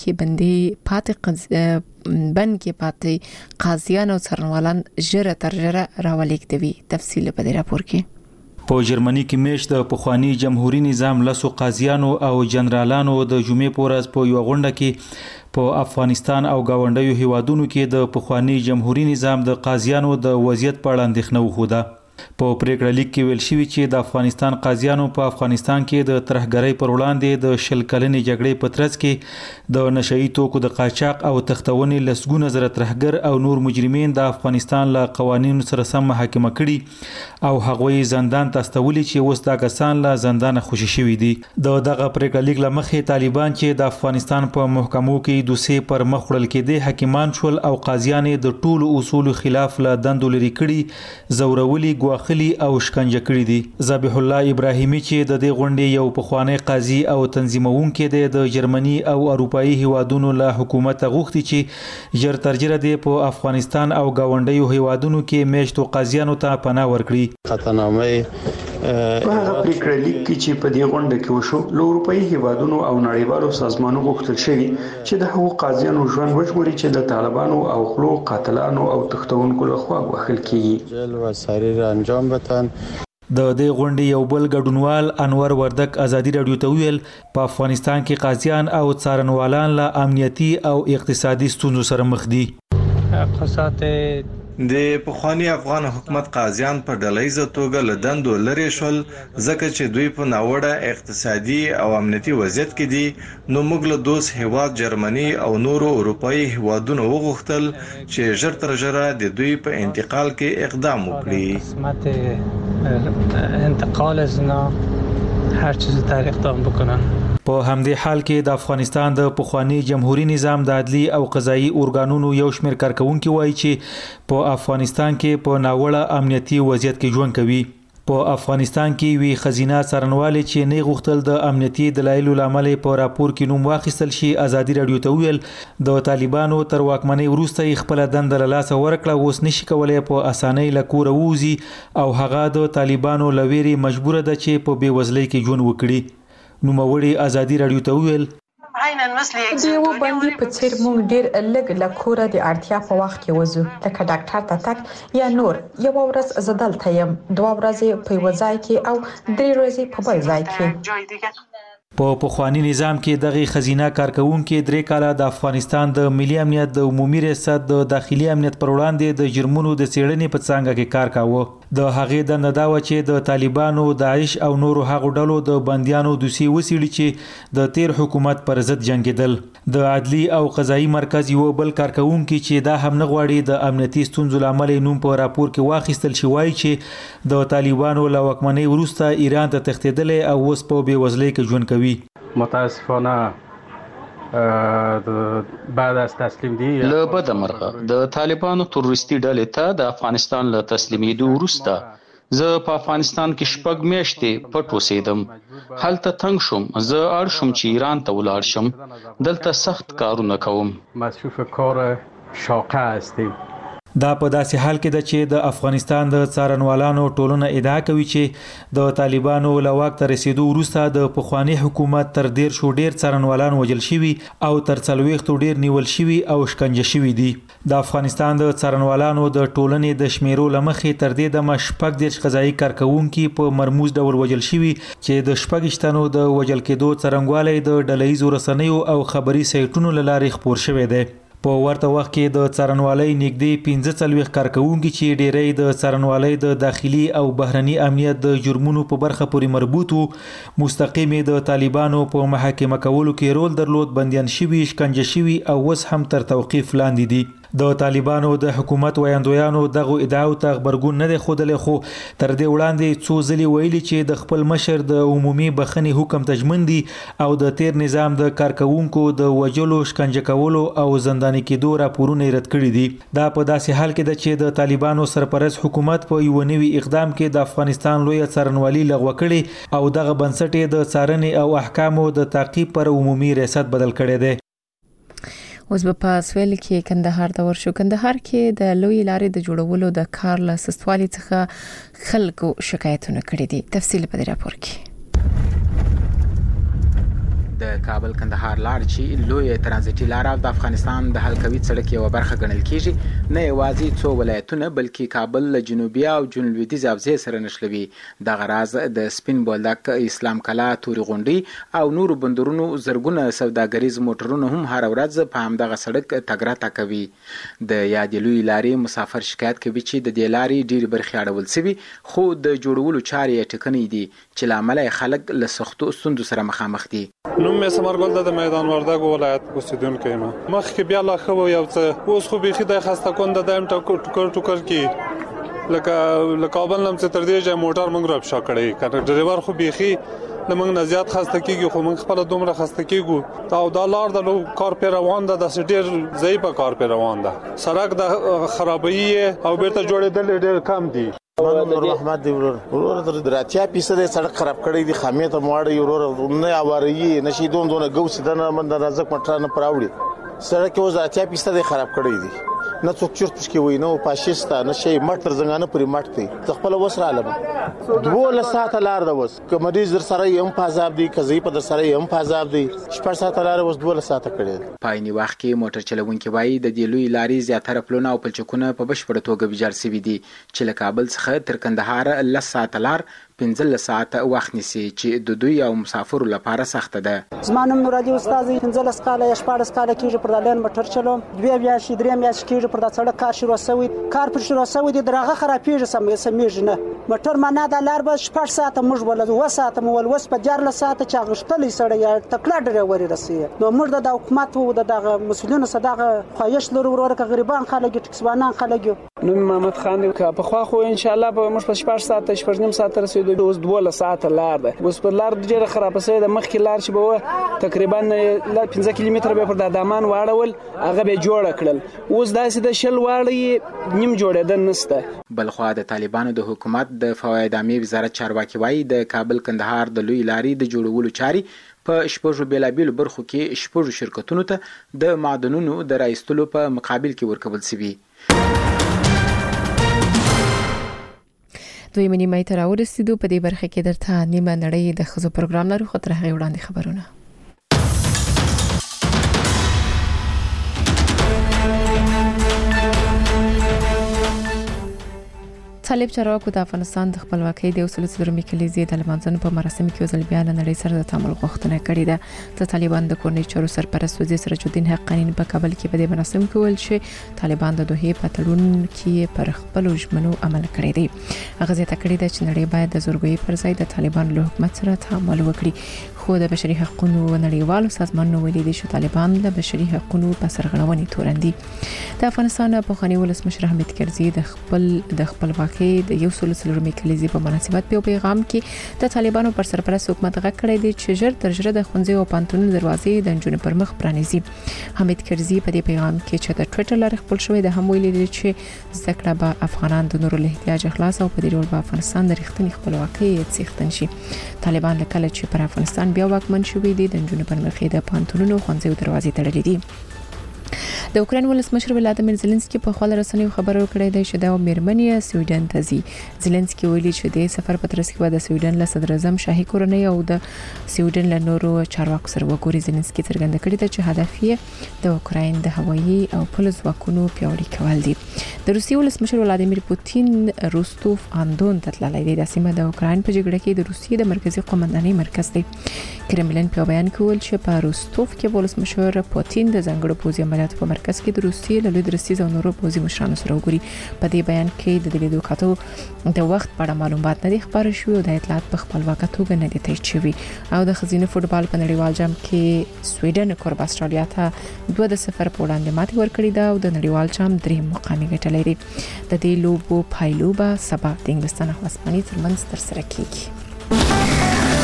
کې پاتې قاضیان او څارنوالان ژر تر ژره راولېږدوي. تفصیل په دې راپور کې. په جرمني کې میشت د پخوانی جمهوریت نظام لسو قاضیانو او جنرالانو د جمعې پورس په یو غونډه کې په افغانستان او گاونډیو هیوادونو کې د پخوانی جمهوریت نظام د قاضیانو د وضعیت په اړه اندېښنه وښوده. په پریکړه لیک کې ویل شوی چې د افغانستان قاضیانو په افغانستان کې د ترهګرۍ پر وړاندې د شل کلنې جګړې په ترڅ کې د نشئی توکو د قاچاق او تختونې لسګونه زره ترهګر او نور مجرمین د افغانستان له قوانینو سره سم محاکمه کړي او هغوی زندان ته استولي چې اوس دا کسان له زندان خوشي شوي دي. دغه پریکړه لیک لمخې طالبان چې د افغانستان په محکمو کې دوسیې پر مخ وړل کېدي حکیمان شول او قاضیان د ټولو اصولو خلاف له دندو لري کړي زورولي وخلی او شکنجه کړي دي. ذبیح الله ابراهیمی چې د دې غونډې یو پخوانی قاضي او تنظیمونکي دی د جرمني او اروپאי هیوادونو له حکومت غوښتي چې ژر تر ژره دی په افغانستان او گاونډیو هیوادونو کې میشتو قاضیانو ته پناه ورکړي. خطرنامه په هغه پریکړه لیک کې چې په دې غونډه کې وشو له اروپאי هیوادونو او نړیوالو سازمانونو غوښتل شوی چې د هغو قاضیانو ژوند وژغوري چې د طالبانو او غلو قاتلانو او تښتونکو لخوا وهل کیږي. جل و سریر انجام بدن. د دې غونډې یو بل ګډونوال انور وردک ازادي رادیو ته ویل په افغانستان کې قاضیان او څارنوالان له امنیتي او اقتصادي ستونزو سره مخ دي. اقتصاد د پخوانی افغان حکومت قاضیان په ډلهیزه توګه له دندو لرې شول ځکه چې دوی په ناوړه اقتصادي او امنیتي وضعیت کې دي. نو موږ له دوست هیواد جرمني او نورو اروپאי هیوادونو وغوښتل چې ژر تر ژره د دوی په انتقال کې اقدام وکړي. انتقال از اینا هر چیزی در اقدام بکنن. په همدې حال کې د افغانستان د پخوانی جمهوریت نظام د عدلي او قضایي ارګانونو یو شمېر کارکونکي وایي چې په افغانستان کې په ناوړه امنیتي وضعیت کې ژوند کوي. په افغانستان کې وی خزینه څارنوالي چې نه غوښتل د امنیتي دلایلو لامل په راپور کې نوم واخیستل شي. ازادي رادیو ته ویل د طالبانو تر واکمنۍ وروسته خپل دند له لاسه ورکړه، اوس نشي کولای په اسانۍ له کوره ووځي او هغه د طالبانو لويري مجبور ده چې په بیوزلۍ کې ژوند وکړي. نوموړي ازادي رادیو ته ویل د یو باندې په څیر موږ ډیر لږ له کوره د اړتیا په وخت کې وځو، لکه ډاکټر ته تک یا نور. یو ورځ زه دلته یم، 2 ورځې په یو ځای کې او 3 ورځې په بل ځای کې. په پخوانی نظام کې دغه خزینه کارکونکو 3 کاله د افغانستان د ملي امنیت د عمومي ریاست د داخلي امنیت پر وړاندې د جرمونو د څېړنې په څنګه کې کار کاوه. د هغې د نداوه چې د طالبانو، داعش او نورو هغو ډلو د بنديانو دوسي وسیړي چې د تیر حکومت پر ضد جنگیدل. د عدلي او قضایي مرکز یو بل کارکونکو چې دا هم نه غواړي د امنیتي ستونزو لامل نوم په راپور کې واخیستل شي، وایي چې د طالبانو له واکمنۍ وروسته ایران ته تښتېدل او اوس په بیوزلۍ کې ژوند کوي. متاسفانه بعد از تسلیم دی له بده مرغه د طالبانو تروریستي ډلې ته د افغانستان له تسلیمېدو وروسته زه په افغانستان کې 6 میاشتې پټ اوسېدم. هلته تنګ شوم، زه اړ شوم چې ایران ته ولاړ شم. دلته سخت کارونه کوم. مصروف کار شاقه هستیم. دا په داسې حال کې ده چې د افغانستان د څارنوالانو ټولنه ادعا کوي چې د طالبانو له واک ته رسیدو وروسته د پخوانی حکومت تر 150 ډیر څارنوالان وژل شوي او تر 40 ډیر نیول شوي او شکنجه شوي دي. د افغانستان د څارنوالانو د ټولنې د شمیرو لمخې تر دې دمه 14 قضایي کارکونکي په مرموز ډول وژل شوي چې د 14 تنو د وژل کېدو څرنګوالی د ډلهیزو رسنیو او خبري سایټونو له لارې خپور شوی دی. په ورته وخت کې د څارنوالۍ نږدې 15 کارکونکي چې ډیری د څارنوالۍ د داخلي او بهرني امنیت د جرمونو په برخه پورې مربوط وو، مستقیم د طالبانو په محاکمه کولو کې رول درلود، بنديان شوي، شکنجه شوي او اوس هم تر توقیف لاندې دي. د طالبانو د حکومت ویاندویانو دغه ادعاو ته خبرګون نه دی ښودلی، خو تر دې وړاندې څو ځلې ویلي چې د خپل مشر د عمومي بخښنې حکم ته ژمن دي او د تیر نظام د کارکونکو د وژلو، شکنجه کولو او زنداني کېدو راپورونه رد کړي دي. دا په داسې حال کې ده چې د طالبانو سرپرست حکومت په یو نوي اقدام کې د افغانستان لویه څارنوالي لغوه کړي او دغه بنسټ یې د څارنې او احکامو د تعقیب پر عمومي ریاست بدل کړی دی. اوس په سویل کې کندهار ته ورشو. کندهار کې د لوی لارې د جوړولو د کار له سستوالي څخه خلکو شکایتونه کړي دي. تفصیل په دې راپور کې. د کابل کندهار لار چې لوی ترانزیتي لار د افغانستان د حلقوي سړک یو برخه ګڼل کیږي، نه یوازې څو ولایتونه بلکې کابل له جنوبي او جنوب لویدیځ حوزې سره نښلوي. دغه راز د سپین بولدک، اسلام کلا، توري غونډۍ او نورو بندرونو زرګونه سوداګریز موټرونه هم هر ورځ په همدغه سړک تګ راتګ کوي. د یادې لوی لارې مسافر شکایت کوي چې د دې لارې ډېرې برخې اړول شوي، خو د جوړولو چارې یې ټکنۍ دي چې له امله یې خلک له سختو ستونزو سره مخامخ دي. نوم مې ثمرګل د میدان وردګ ولایت اوسیدونکی یم. مخکې بیا لا ښه و یو څه، اوس خو بیخي د خسته کونده دایم ټوکر کی لکه کابل نم څه تر دې چې موټر موږ را پښه کړی، کنه ډرایور خو بیخي لمنګ نه زیات خسته کیږي، خو موږ خپل دومره خسته کیږو. او دا لار د کار په روان ده، د ډېر ضعیفه کار په روان ده. سړک د خرابې او بیرته جوړېدل ډېر کم دي. نور محمد دی ورور دراتیا پیسه سړک خراب کړی دی خامې ته مواړی ورور نه اواري نشي دونه ګوس دنه من درازک مټر نه پراوړي سړک یو ځاتیا پیسه خراب کړی دی نه څوک چرت پښکې وای نو پاشيستا نشي مټر زنګانه پرې مټ دی خپل وسره علم 2 ساعت لار د وس کمریز در سره یم فازاب دی کزي په در سره یم فازاب دی 6 ساعت لار وس 2 ساعت کړي پایني وخت کې موټر چلوونکي وایي د دې لوی لارې زیاتره پلونه او پلچکونه په بشپړه توګه ویجاړ شوي دي چې له کابل څخه تر کندهار 10 ساعت لار 15 ساعت وخت نیسي چې د دوی او مسافرو لپاره سخت ده. زمانم نورادي استاد 15 کاله یا 14 کاله کېږي پر دالن موټر چلوم 2 میاشتې 3 میاشتې کېږي پر دا سړک کار شروع شوی کار پر شروع شوی د درغه خرابېږي سمېږي نه موټر معنا د لار به 6 ساعت موږ ول 2 ساعت مول وس په 14 ساعت چا غشتلې سړی یا تکړه ډرایور رسي نو موږ د حکومت او د مسؤلینو صدقه خواهش لرو ورکه غریبان خلک ټکسوانان خلک نو محمد خان په خوا خو ان شاء الله به موږ په 6 ساعت 6 ساعت رسیدو اوس 2 ساعت لار ده اوس په لار ډیره خراب سي د مخکې لار چې به تقریبا 15 کیلومتر به پر د دامان واړول هغه به جوړ کړل اوس داسې د شل واړی نیم جوړېدل نسته بلخوا د طالبانو د حکومت د فواید عامه وزارت چارواکي وایي د کابل کندهار د لوی لارې د جوړولو چاري په شپږو بیلابیلو برخو کې شپږو شرکتونو ته د معدنونو د راایستلو په مقابل کې ورکول شوی دوی منی مې تر ورسېدو په دې برخه کې درته نیمه نړۍ د خزو پروګرام لرو خو تر هغه وړاندې خبرونه طالب چارواکو د افغانستان د خپلواکۍ د اصول څلورمې کلیزې د لمانځنې په مراسم کې ځل بیا نړۍ سره د تعامل غوښتنه کړې ده د طالبان د کورنۍ چارو سرپرست وزیر سراج الدین حقانی په کابل کې په دې مراسم کې ویل چې طالبان د دوحې په تړون کې پر خپل ژمنو عمل کړی دی هغه زیاته کړې ده چې نړۍ باید د زورګویي پر ځای د طالبان له حکومت سره تعامل وکړي خو د بشري حقوقو نړیوالو سازمانونو ویلي دي چې طالبان له بشري حقوقو په سرغړونې تورن دي د افغانستان په خاني ولسمشر حامد کرزي د خپلواکۍ د یو سل سلورمې کلیزې په مناسبت په پیغام کې د طالبانو پر سرپرست حکومت غږ کړی دی چې ژر تر ژره د ښوونځي او پانتونونو دروازې د نجونو پر مخ پرانیزي حامد کرزي په دې پیغام کې چې د ټوئیټر لارې خپل شوی د هم ویلي دي چې زده کړه به افغانان د نورو له احتیاج خلاص او په دې ډول به افغانستان د رښتینې خپلواکۍ څښتن شي طالبان کله چې پر افغانستان بیا واکمن شوي دي د نجونو پر مخ د پانتونونو ښوونځي او دروازې تړلې دي د اوکراین ولسمشر ولادیمیر زيلنسکي په خپل رسنیو خبرو کړی دی چې دا مېرمنې سویډن ته ځي زيلنسکي ویلي چې د سفر په ترڅ کې د سویډن له صدر اعظم شاهي کورنۍ او د سویډن له نورو چارواکو سره وګوري زيلنسکي څرګنده کړی دی چې هدف یې د اوکراین د هوایي او پولیس ځواکونو پیاوړي کول دي د روسیې ولسمشر ولادیمیر پوتین روستوف اندون ته تللی دی د سیمه د اوکراین په جګړه کې د روسیې د مرکزی قومندانۍ مرکز دی کرملین په بیان کې ویل چې په روستوف کې ولسمشر پوتین د ځنګړو پوځي عملیاتو په مرکز کې د روسیې له لوی درستیز او نورو پوځي مشرانو سره وګوري په دې بیان کې د لیدو کاتو د وخت په اړه معلومات نه دي خبر شوي او د اطلاعات په خپلواکه توګه نه دي تایید شوي او د ښځینه فوټبال په نړیوال جام کې سویډن کورب استرالیا ته 2-0 په وړاندې ماتې ورکړې ده او د نړیوال جام 3 مقام ګټلې دي د دې لوبو پایلوبه سبا د انګلستان او اسپانیا ترمنځ ترسره کیږي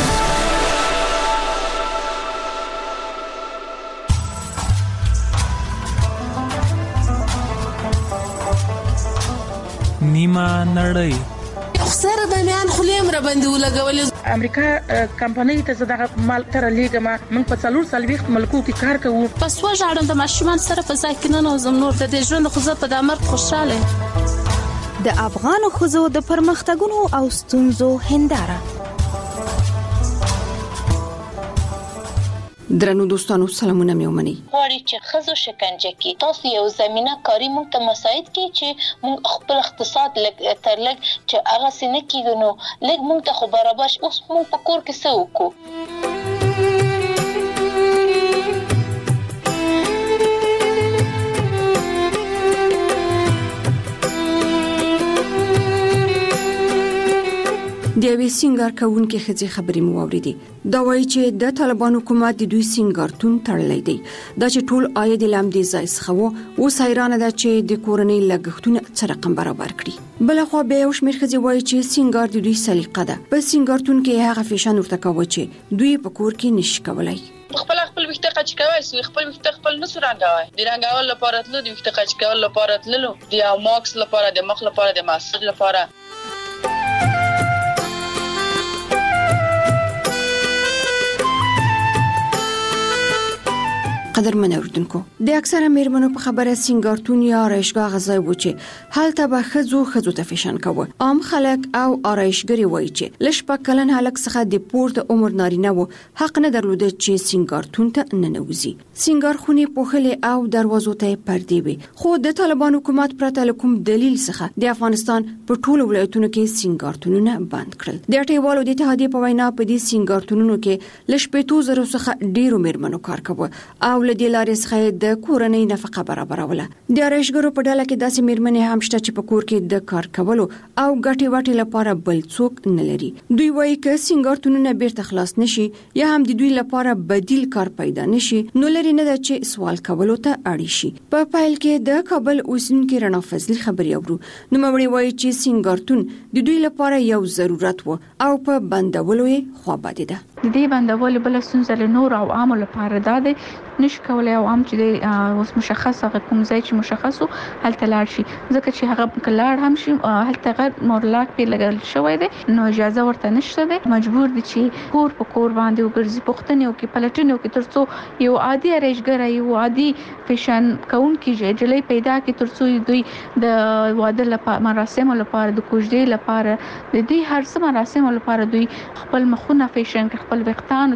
نیمه نړۍ خسر د میان خلیم را باندې ولګولې امریکا کمپنۍ ته زده مال تر لیګما موږ په 4 ملکو کې کار کوو پس وژاړم د ماشومان سره په ځای کې نه نوزم نور د دې ژوند خو زه په دمر خوشاله د افغان خزو د پرمختګونو او ستونزو هنداره درنو دوستانو سلامونه مې ومني غواړي چې خزو شکنجه کې تاسو یو زمينه کاری مونږ ته مساعد کی چې مونږ خپل اقتصاد تر لګ چې هغه سینه کېږي نو لګ مونږ ته خو برابر اوس مونږ په کور کې څه وکړو د یوې سینګار کوونکې ښځې خبرې مو واورېدې دا وایي چې د طالبان حکومت د دوی سینګارتون تړلی دی دا چې ټول عاید یې له همدې ځای څخه و اوس حیرانه ده چې د کورنۍ لګښتونه څه رقم برابر کړي بلخوا بیا یو شمېر ښځې وایي چې سینګار د دوی سلیقه ده په سینګارتون کې هغه فیشن ورته کوي چې دوی په کور کې نشي کولی خپل وخت قچ کوي سو خپل وخت نسو رنګوي د رنګول لپاره تلو د وخت قچ کول لپاره تلو د ماکس لپاره د مخ لپاره د ماساج لپاره قدرمن اوردونکو د اکثره میرمنو په خبره سینګارتون یا آرایشګاه غځای و چې هلته به خزو ته فیشن کوه. عام خلک او آرایشګری وایي چې لږ په کلن هلک څخه د پورته عمر نارینه و حق نه درلوده چې سینګارتون ته ننوځي. سینګارخونې پوښلې او دروازو ته پردې وي، خو د طالبان حکومت پرته کوم دلیل څخه د افغانستان په ټولو ولایتونو کې سینګارتونونه بند کړل. د اټیوالو د اتحادیې په وینا په دې سینګارتونونو کې لږ 50,000 څخه ډیرو میرمنو کار کوي او لدی لارې څخه د کورنۍ نفقه برابروله. د آرایشګرو په ډله کې داسې میرمنې هم شته چې په کور کې د کار کولو او ګټې واټې لپاره بل څوک نه لري. دوی وایي چې سینګارتونونه بیرته خلاص نشي یا هم د دوی لپاره بدیل کار پیدا نشي، نو لري نه ده چې سوال کولو ته اړ شي. په پایل کې د کابل اوسیدونکو رڼا فضلي خبري اورو. نو مړي وایي چې سینګارتون د دوی لپاره یو ضرورت و او په بندولو یې خوا بده ده. د دې بندول بل ستونزه له نور او عام لپاره ده نشي کولای او عام چې اوس مشخص هغه کوم ځای چې مشخصو هلته لاړ شي، ځکه چې هغه کلاړ هم شي هلته غیر مورلاک په لګل شوی دی، نو اجازه ورته نشته دی، مجبور دي چې کور په کور باندې وګرځي، پښتنې او کې پلټنې او کې ترڅو یو عادي آرایشګر یو عادي فیشن کوونکی جلې پیدا کې ترڅو دوی د واده لپاره مراسم لپاره د کوژدې لپاره د دې هر څه مراسم لپاره دوی خپل مخونه فیشن خپل وختان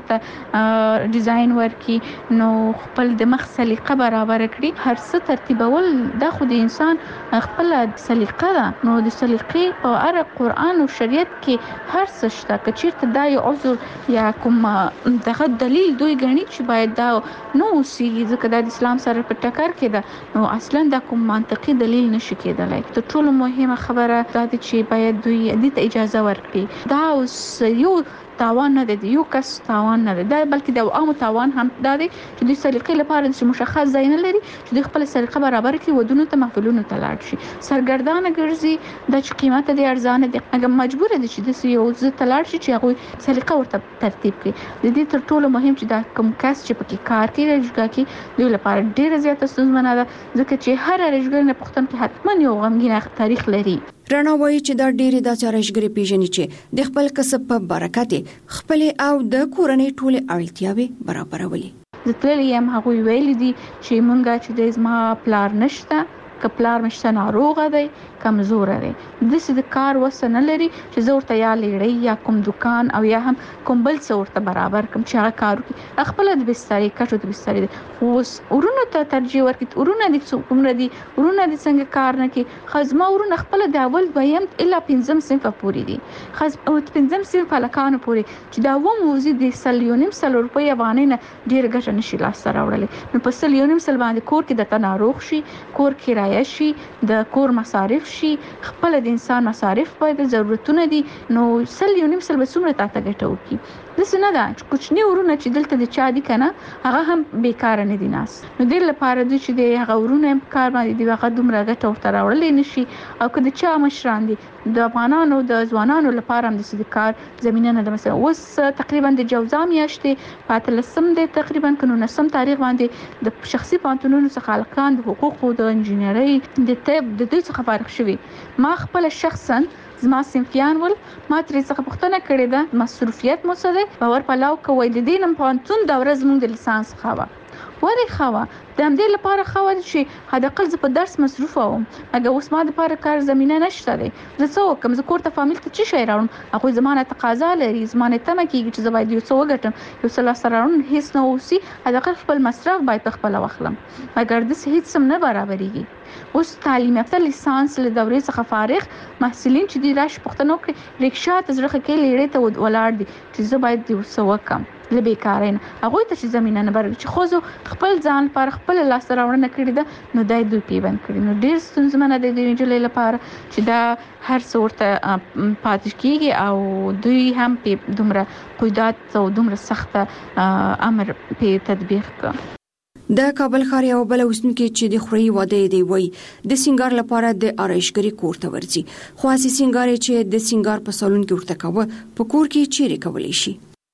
ته ډیزاین ورکي، نو خپل د مخ سلیقه برابر کړي. هر څه ترتیبول د خو د انسان خپل سلیقه ده، نو د سلیقې په اړه قرآن او شریعت کې هر څه شته. که چیرته دا یو عذر یا کوم دغه دلیل دوی ګڼي چې باید دا نو اوسېږي ځکه دا د اسلام سره په ټکر کې ده، نو اصلا دا کوم منطقي دلیل نشي کېدلی. تر ټولو مهمه خبره دا ده چې باید دوی دې ته اجازه ورکړي. دا اوس یو تاوان نه دی، یو کس تاوان نه دی، دا بلکې د عام تاوان هم دا دی چې د سلیقې لپاره د مشخص ځای نه لري چې د خپل سلیقه برابر کړي، ودونو ته محفلونو ته لاړ شي، سرګردانه ګرځي د قیمت د ارزانه دي، هغه مجبور دي چې د یو ځای ته لاړ شي چې هغه سلیقه ورته ترتیب کړي. د دې تر ټولو مهم چې دا کوم کس چې پکې کار کوي رجګه کې دوی لپاره ډیره زیاته ستونزمنه ده، ځکه چې هر رجګر نه پښتون کې حتما یو غمګین تاریخ لري. رڼا وایي چې دا ډېری داسې آرایشګرې پیژني چې د خپل کسب په برکت خپل او د کورنۍ ټولې اړتیاوې برابرولي. زه تللی یم، هغوی ویلي دي چې مونږ چې د زما پلار نشته، که پلار مشته ناروغه دی کمزوره دی، داسې د کار وسه نه لري چې زه ورته یا لیړۍ یا کوم دکان او یا هم کوم بل څه ورته برابر کړم چې هغه کار وکړي. خپله د بسترې کټو د بسترې دی، خو اوس ورونو ته ترجیح ورکړي. ورونه دي څومره دي، ورونه دي څنګه کار نه کوي. ښه زما ورونه خپله د اول دویم الا 5 صنفه پورې دي، ښه 5 صنف هلکانو پورې چې دا وموزي د 100 روپۍ افغانۍ نه ډېره ګټه نشي لاسته راوړلی. نو په 100 باندې کور کې درته ناروغ شي، کور کرایه شي، د کور مصارف شي، خپل د انسان مصارف باید ضرورتونه دي، نو 100 به څومره تاسو ګټه وکړي. داسې نه ده چې کوچني ورونه چې دلته د چا دي کنه هغه هم بیکاره نه دي ناس، نو دې لپاره دوی چې د هغه ورونه کار باندې دی هغه دومره ګټه ورته راوړلی نشي. او که د چا مشران دي د افغانانو د ځوانانو لپاره هم د کار زمینه نه ده. مثلا اوس تقریبا د جوزا میاشتې په 13 دی تقریبا که 19 تاریخ باندې د شخصي پوهنتونونو څخه هلکان د حقوقو د انجینرۍ د طب د دوی څخه فارغ شوي. ما خپل شخصا زما صنفیان ول ما ترې څخه پوښتنه کړې ده مصروفیت مو څه دی، باور پلاو کوئ د دې نه پوهنتون د ورځ موږ د لیسانس ښه وه ولې ښه وه د همدې لپاره ښه وه چې حداقل زه په درس مصروفه وم، مګر اوس ما دپاره کار زمینه نشته دی. زه څه وکړم؟ زه کور ته فامیل ته څه شی راوړم؟ هغوی زما نه تقاضا لري، زما نه تمه کېږي چې زه باید یو څه وګټم، یو څه لاسته راوړم هېڅ نه اوسي، حداقل خپل مصرف باید په خپله واخلم، مګر داسې هېڅ هم نه برابرېږي. اوس تعلیم یافته لیسانس له دورې څخه فارغ محصلین چې دي راشي پوښتنه وکړي رکشا ته زړه ښه کوي لیړې ته ولاړ دي چې زه باید یو څه وکړم له بیکارۍ نه، هغوی ته چې زمینه نه برابرېږي چې ښځو خپل ځان لپاره خپله لاسته راوړنه کړې ده نو دا یې دوی پیبند کړي. نو ډېر ستونزمنه دی د نجلۍ لپاره چې دا هر څه ورته پاتې کېږي او دوی هم پې دومره قیودات او دومره سخته امر پې تطبیق کړه. د کابل ښار یو بل اوسیدونکي چې د خوري واده دی وای د سینګار لپاره د آرایشګري کور ته ورځي، خو اسی سینګار چې د سینګار په سالون کې ورته کوي په کور کې چیرې کولی شي.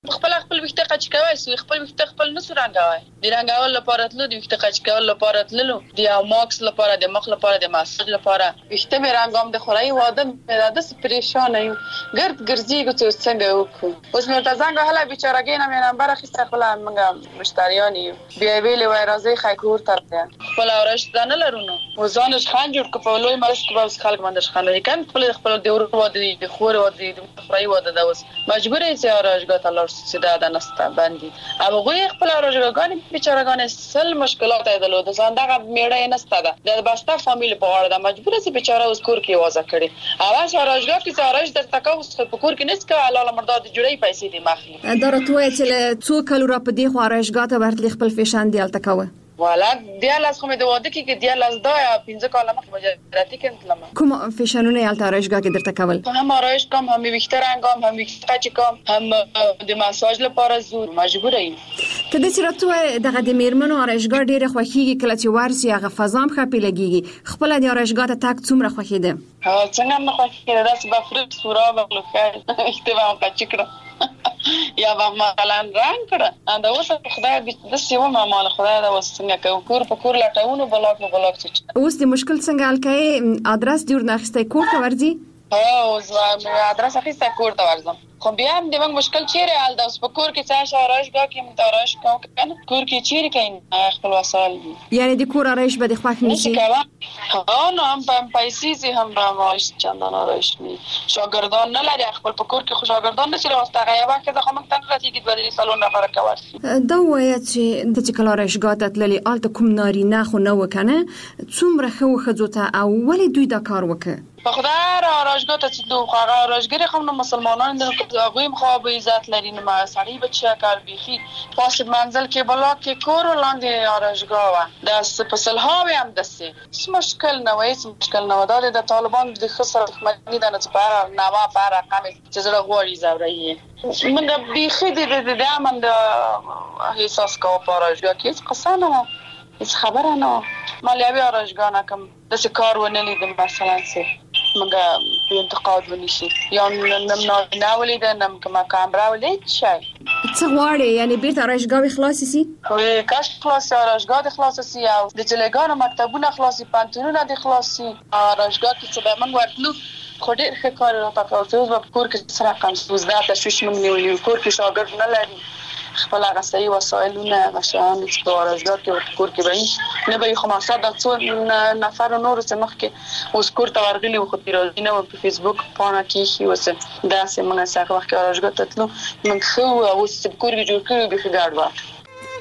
خپل وخت قچ کوي سو خپل وخت خپل نسو رنګوي د رنګول لپاره تلو د وخت قچ کول لپاره تللو د ماکس لپاره د مخ لپاره د ماساج لپاره وخت مې رنګوم د خورای واده مې د پریشان یم ګرد ګرځي کو څنګه وکړو اوس مې ته څنګه هله بیچارهګین مې نمبر اخیسته خپل موږ مشتریان یو بیا ویلې وای راځي خایکور تر خپل اورش دانه لرونو وزانش خان جوړ کپلوي مرس کباوس خلک مندش خان لیکن خپل د ور واده د خور واده د خورای واده دا اوس مجبور یې چې راځګه تلور سیده د نستا باندې او غوي خپل راځګان بیچارهګان سل مشکلات ایدلو د ځاندغه میړه نستا ده د باستا فامیل په اړه د مجبور سي بیچاره اوس کور کې وازه کړي اواز راځګه کې سارج در تکاوس په کور کې نسکه علاوه مردا د جوړي پیسې دی مخلي درته چې څو کلو را په دی خو راځګه ته ورتل خپل فیشن دی التکوه والا دیالاس خو مې د واده کې دیالاس دا 15 کاله مخ مجرتی کړم کوم فیشنونه یالته راځګه کې درته کول هم آرایش کوم هم ویکتر انګام هم ویکتر کوم هم د ماساج لپاره زور مجبور یم ته د چیرته دغه د میرمنو آرایشګا ډیره خوخیږي کله چې ورسي هغه فزام خپې لګيږي خپل د آرایشګا ته تک څومره خوخیده څنګه مخ خوخیده داس بفرت سورا بغلوخه اشتباه کچکړه یا با مثلا رنگ کړه انده اوس خدای د سیمه مال خدای دا وسنګ کور په کور لټاونو بلاک چې اوس د مشکل څنګه الکای ادرس جوړ ناخسته کور ته ورځي اوس ادرس اخیسته کور ته ورځم خو بیا هم د موږ مشکل چیرې حل دا اوس په کور کې څه شارایشګه کې متارش کوم کنه کور کې چیرې کین خپل وسایل یعنی د کور آرایش به د خوښ نشي نو هم پیسې سي هم به ماش چندان آرایش ني شاګردان نه لري خپل په کور کې شاګردان نشي راوسته غیابه کې د خمک تن راځي د بدري سالون لپاره کوي دا وایي چې د چې کله آرایشګه ته تللی الته کوم ناري نه خو نه وکنه څومره خو خځوته او ولې دوی دا کار وکړي په خدای راځګه ته چې دوه راځګری خو مسلمانان د هغه مخاب عزت لري نو ما سړی بچا کار بيخي پاس منزل کې بلاک کې کور لاندې راځګه و د سپسل هاوی هم دسه مشکل نه وای مشکل نه ودا د طالبان د خسر خدمتنی د نصبار نوا پر رقم چې زړه غوړي زوري من بيخي د امن د احساس کو راځګه کې قسانه هیڅ خبره نه مالیابي راځګانه کوم د کار ونه لیدم مثلا څه مګه انتقاد ونشي یا نم ولید نم کما کامرا ولید شي څه غواړي یعنی بیرته راځګاوي خلاص سي کاش خلاص راځګا خلاص سي او د جلګانو مکتبونه خلاصي پانتونونه د خلاصي راځګا کې څه به من ورتلو خو ډېر ښه کار راته کوي په کور کې سره کوم زده تشویش من نیولې کور کې شاګرد نه لري خپل هغه صحیح وسایلونه مشان چې راځګا کې کور کې وای نه به خماسه د څو نفر نور څخه مخ کې اوس کور ته ورغلي خو پیروزي نه په فیسبوک پاڼه کې شي وسه دا سیمه څنګه وخت راځګا ته تلو من خو اوس په کور کې جوړ کړو به خګاړ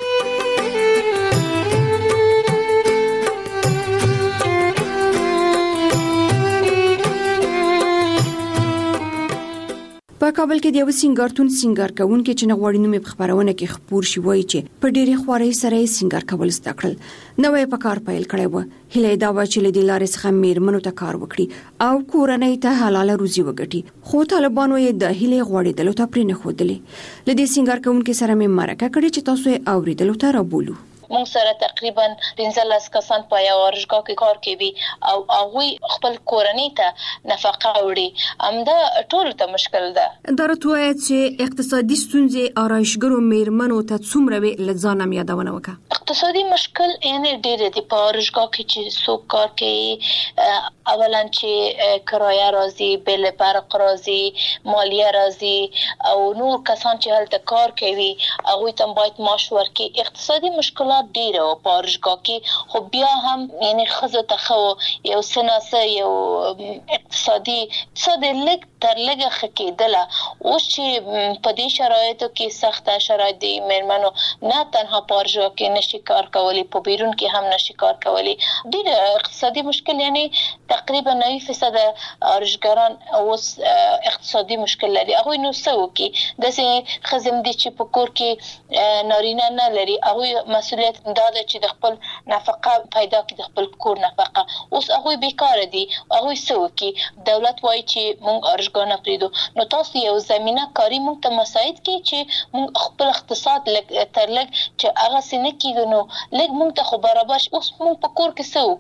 په کابل کې د یو سینګارتون سینګار کوونکې چې نغوړی نومې په خبرونه کې خبر شي وایي چې په ډېری خوارۍ سره سینګار کول زده کړل نوې په کار پیل کړی و هله دا و چې له دې لارې څخه میرمنو ته کار وکړي او کورنۍ ته حلاله روزي وګټي خو طالبانو یې د هله غوړېدلو ته پرې نه ښودلې لدې سینګار کوونکې سره مې مرکه کړې چې تاسو یې اوریدلو ته رابولو مونږ سره تقریبا 15 کسان په یو ورشګه کې کار کوي او هغه خپل کورنۍ ته نفقه وړي امدا ټول ته مشکل ده درته چې اقتصادي ستونزې آرایشګرو میرمنو ته څومره وی لځانم یادونه وکړه اقتصادي مشکل یعنی ډېر دي په ورشګه کې چې څوک کار کوي اولا چې کرایه راځي بل برق راځي مالیه راځي او نور کسان چې هلته کار کوي هغه ته باید معاش ورکړي اقتصادي مشکلات ډیره او پارشګه کې خو بیا هم یعنی خزه ته خو یو سناسه یو اقتصادي لګ تر لګه خکېدله او چې په دې شرایطو کې سخت شرایط دي مېرمنو نه تنها پارشګه کې نشي کار کولی په بیرون کې هم نشي کار کولی ډیر اقتصادي مشکل یعنی تقریبا 90% ارشګران اوس اقتصادي مشکل لري هغه نو څه وکي داسې خزم دي چې په کور کې نارینه نه لري هغه مسؤلیت دا چې د خپل نفقه پیدا کړي د خپل کور نفقه اوس هغه بیکاره دي هغه څه وکي دولت وایي چې موږ ارشګانه پریدو نو تاسو یو زمينه کاری موږ ته مساعد کی چې موږ خپل اقتصاد تر لګ چې هغه سینه کېږي نو لګ موږ ته خو برابر اوس موږ په کور کې څه وکړو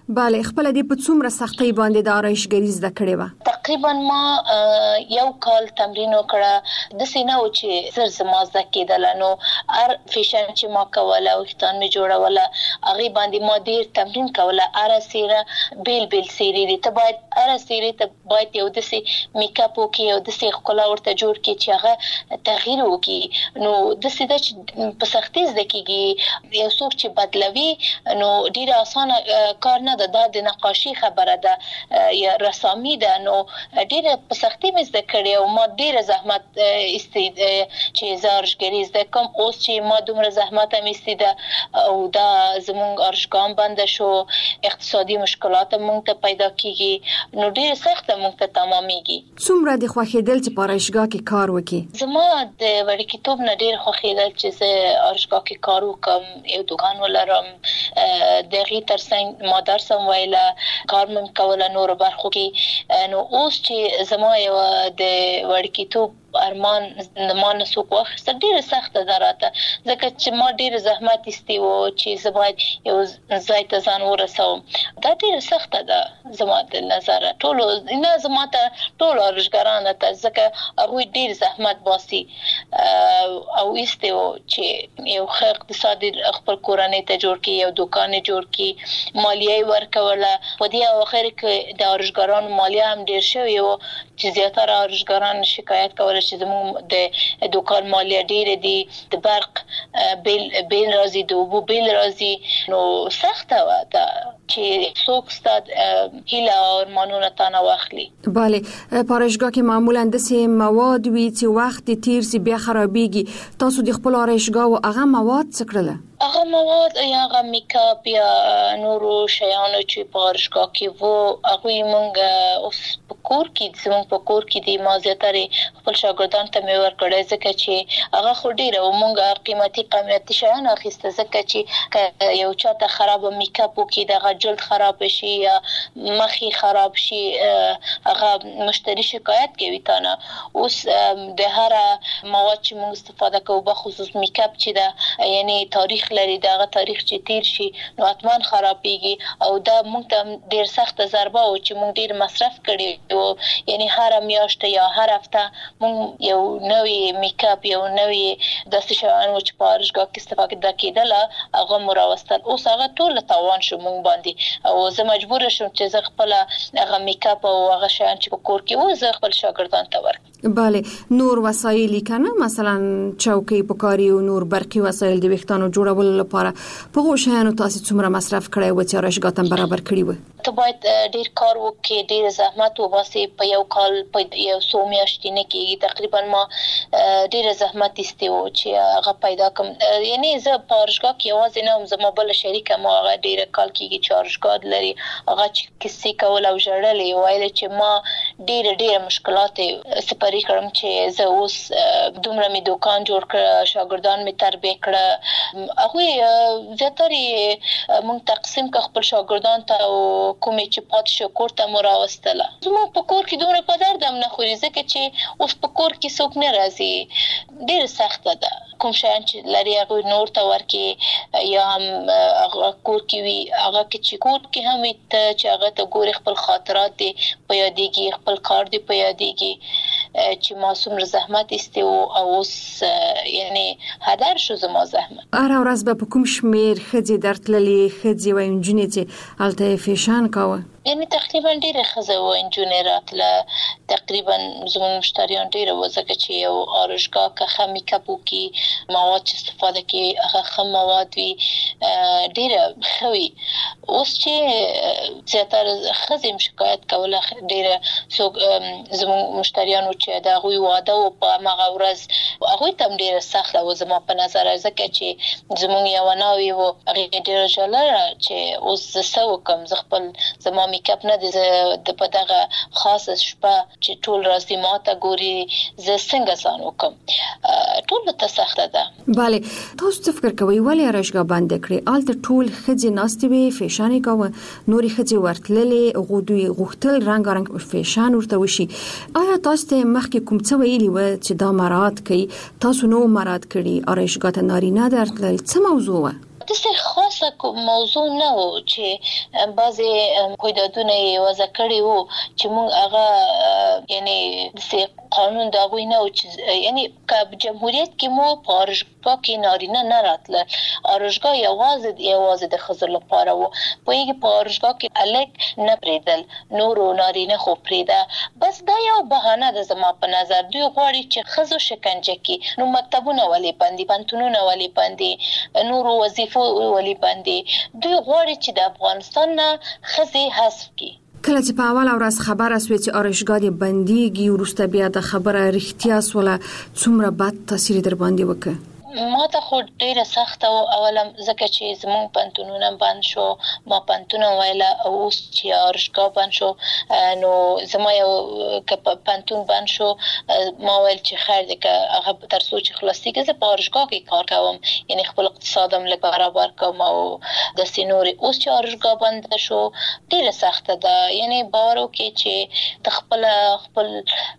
bale خپل دې په څومره سختۍ باندې د آرایشګری زده کړې و؟ تقریبا ما یو کال تمرین وکړه د سینه او چې زر زما زده کېدل نو ار فیشن چې ما کوله او ختان می جوړوله هغه باندې ما ډیر تمرین کوله ار سیره بیل سیری دي ته باید ار سیری ته باید یو دسي میک اپ وکي او دسي خلا ورته جوړ کی چې هغه تغییر وکي نو دسي د په سختۍ زده کیږي یو څوک چې بدلوي نو ډیر اسانه کار نه ده د نقاشي خبره ده یا رسامي ده نو ډیر په سختۍ مې زده کړې او ما ډیر زحمت استید چې زارشګری زده کوم اوس چې ما دومره زحمت هم استیده او دا زمونږ ارشګام بند شو اقتصادي مشکلات مونږ ته پیدا کیږي نو ډیر سخت مونږ ته تمامېږي. څومره د خوښېدل چې په ارشګاه کې کار وکړي؟ زما د وړکتوب نه ډیر خوښېدل چې زه ارشګاه کې کار وکم یو دکان ولرم دغه ترڅنګ ما درس هم ویله کار مم کوله نور برخو کې نو اوس چې زما یو د وړکتوب ارمان ما نسو کوخ ډیر سخت ده راته ځکه چې ما ډیر زحمت استیو چې زباید یو ځای ته ځان ورسوم دا ډیر سخت ده زما د نظر ټول نه زما ته ټول ارشګران ته ځکه هغه ډیر زحمت باسي او استیو چې یو اقتصادي خپل کورنۍ ته جوړ کی یو دکان جوړ کی مالیه ورکوله په دې اخر کې د ارشګران مالیه هم ډیر شوی او چې زیاتره ارشګران شکایت کوله چې زموږ د دکان مالیه ډیر دي د برق بیل راځي د اوبو بیل راځي نو سخته و دا چې څوک ستاد هیله او ارمانونه تانه واخلي. bale پارشګاه کې معمولا د سه مواد وی چې وخت تیر سي بیا خرابېږي تاسو د خپل ارشګاه او هغه مواد څه کړل؟ هغه مواد یا هغه میک اپ یا نورو شیانو چې پارشګاه کې وو هغه مونږ اوس په کور کې زموږ په کور کې د مازیاتري خپل شاګردان ته مې ورکړی ځکه چې هغه خو ډیره مونږ قیمتي شیان اخیسته ځکه چې یو چاته خراب میک اپ وکي دغه جلد خراب شي یا مخي خراب شي هغه مشتری شکایت کوي تانه اوس د هر مواد چې موږ استفاده کوو په خصوص میک اپ چې دا یعنی تاریخ لري دغه تاریخ چې تیر شي نو اتمان خرابېږي او دا موږ ته ډیر سخت ضربه او چې موږ ډیر مصرف کړی او یعنی هر میاشت یا هر هفته موږ یو نوې میک اپ یو نوې د شیانو چې پارشګاه کې استفاده کېدله هغه مراوستل اوس هغه ټول تاوان شو موږ باندې او زه مجبور شوم چې زه خپل هغه میک اپ او هغه شیان چې په کور کې و زه خپل شاګردان ته ورکړم. bale نور وسایل کنه مثلا چوکۍ پکاري او نور برقي وسایل د وختانو جوړولو لپاره په غوښانو تاسو څومره مصرف کړی و چې ارشګاتم برابر کړی و؟ ته باید ډیر کار وکړې ډیر زحمت وباسې په یو کال په یو څو میاشتې نه کېږي تقریبا ما ډیر زحمت استیو چې هغه پیدا کوم یعنی زه په ارشګاه کې یوازې نه زما بل شریکه ما هغه ډیر کال کېږي چې ارشګاه لري هغه چې کیسې کول او ژړلې وایي چې ما ډیر مشکلات سپری کړم چې زه اوس دومره می دکان جوړ کړ شاګردان می تربیه کړ هغه زیاتره مونږ تقسیم ک خپل شاګردان ته او کومې چې پات شو کور ته مراوستله زموږ په کور کې دومره په درد هم نه خوري ځکه چې اوس په کور کې څوک نه راځي ډیر سخت ده کوم شان چې لري هغه نور ته ورکی یا هم کور کې وي هغه چې کور کې هم چې هغه ته ګوري خپل خاطرات دي په یادېږي خپل کار دي په یادېږي چې معصوم زحمت استو او اوس یعنی هدر شو زما زحمت هر ورځ به کوم شمیر خځې درتللې خځې و انجنې چې الته فیشن کاوه یعنی تقریبا ډیره خزه و انجنیرات له تقریبا زموږ مشتریان ډیره وځکه چې یو ارشګاه که خمی کپو کی مواد استفاده کی هغه خم مواد وی ډیره خوي اوس چې زیاتره خزم شکایت کوله ډیره زموږ مشتریانو چې دا غوي واده او په مغه ورځ هغه تم ډیره سخت و زما په نظر ځکه چې زموږ یو ناوی و هغه ډیره جلاله چې اوس زه وکم ز خپل زما میک اپ نه د په دغه خاصه شپه چې ټول راځي ماته ګوري زه څنګه ځان وکم ټول ته سخته ده. bale تاسو فکر کوئ ولی ارشګاه باندې کړی آلته ټول خځې ناستې وي فیشن کوي نوري خځې ورتللې غوډوي غوښتل رنگارنګ فیشن ورته وشي آیا تاسو ته مخکې کوم څه ویلي و چې دا مراد کوي تاسو نو مراد کړی ارشګاه ته نارینه درتل څه موضوع و؟ د څه خاصه موضوع نه و چې بعضی قیدادونه یې وضع کړي وو چې موږ هغه یعنی د قانون دا غوي نه و چې یعنی که جمهوریت کې مو په آرایشګاه کې نارینه نه راتله، آرایشګاه یوازې د ښځو لپاره و، پوهېږي په آرایشګاه کې الک نه پرېدل، نورو نارینه خو پرېده. بس دا یو بهانه ده زما په نظر. دوی غواړي چې ښځو شکنجه کړي، نو مکتبونه ولې بندي، پوهنتونونه ولې بندي، نورو وظیفو ولې بندي. دوی غواړي چې د افغانستان نه ښځې حذف کړي. کله چې په اول ورځ خبره سوې چې آرایشګاه دې بنديږي، وروسته بیا د خبره رښتیا سوله، څومره بد تاثیر در باندې وکړ؟ ما ته خو ډیره سخته و اولم، ځکه چې زموږ پوهنتونونه بند شو. ما پوهنتون ویله او اوس چې آرایشګاه بند شو، نو زما یو که پوهنتون بند شو ما ویل چې خیر دی که هغه تر څو چې خلاصېږي زه په آرایشګاه کې کار کوم، یعنی خپل اقتصادم لږ برابر کوم او داسې نورې. اوس چې آرایشګاه بند شو ډیره سخته ده، یعنی باور وکړئ چې د خپل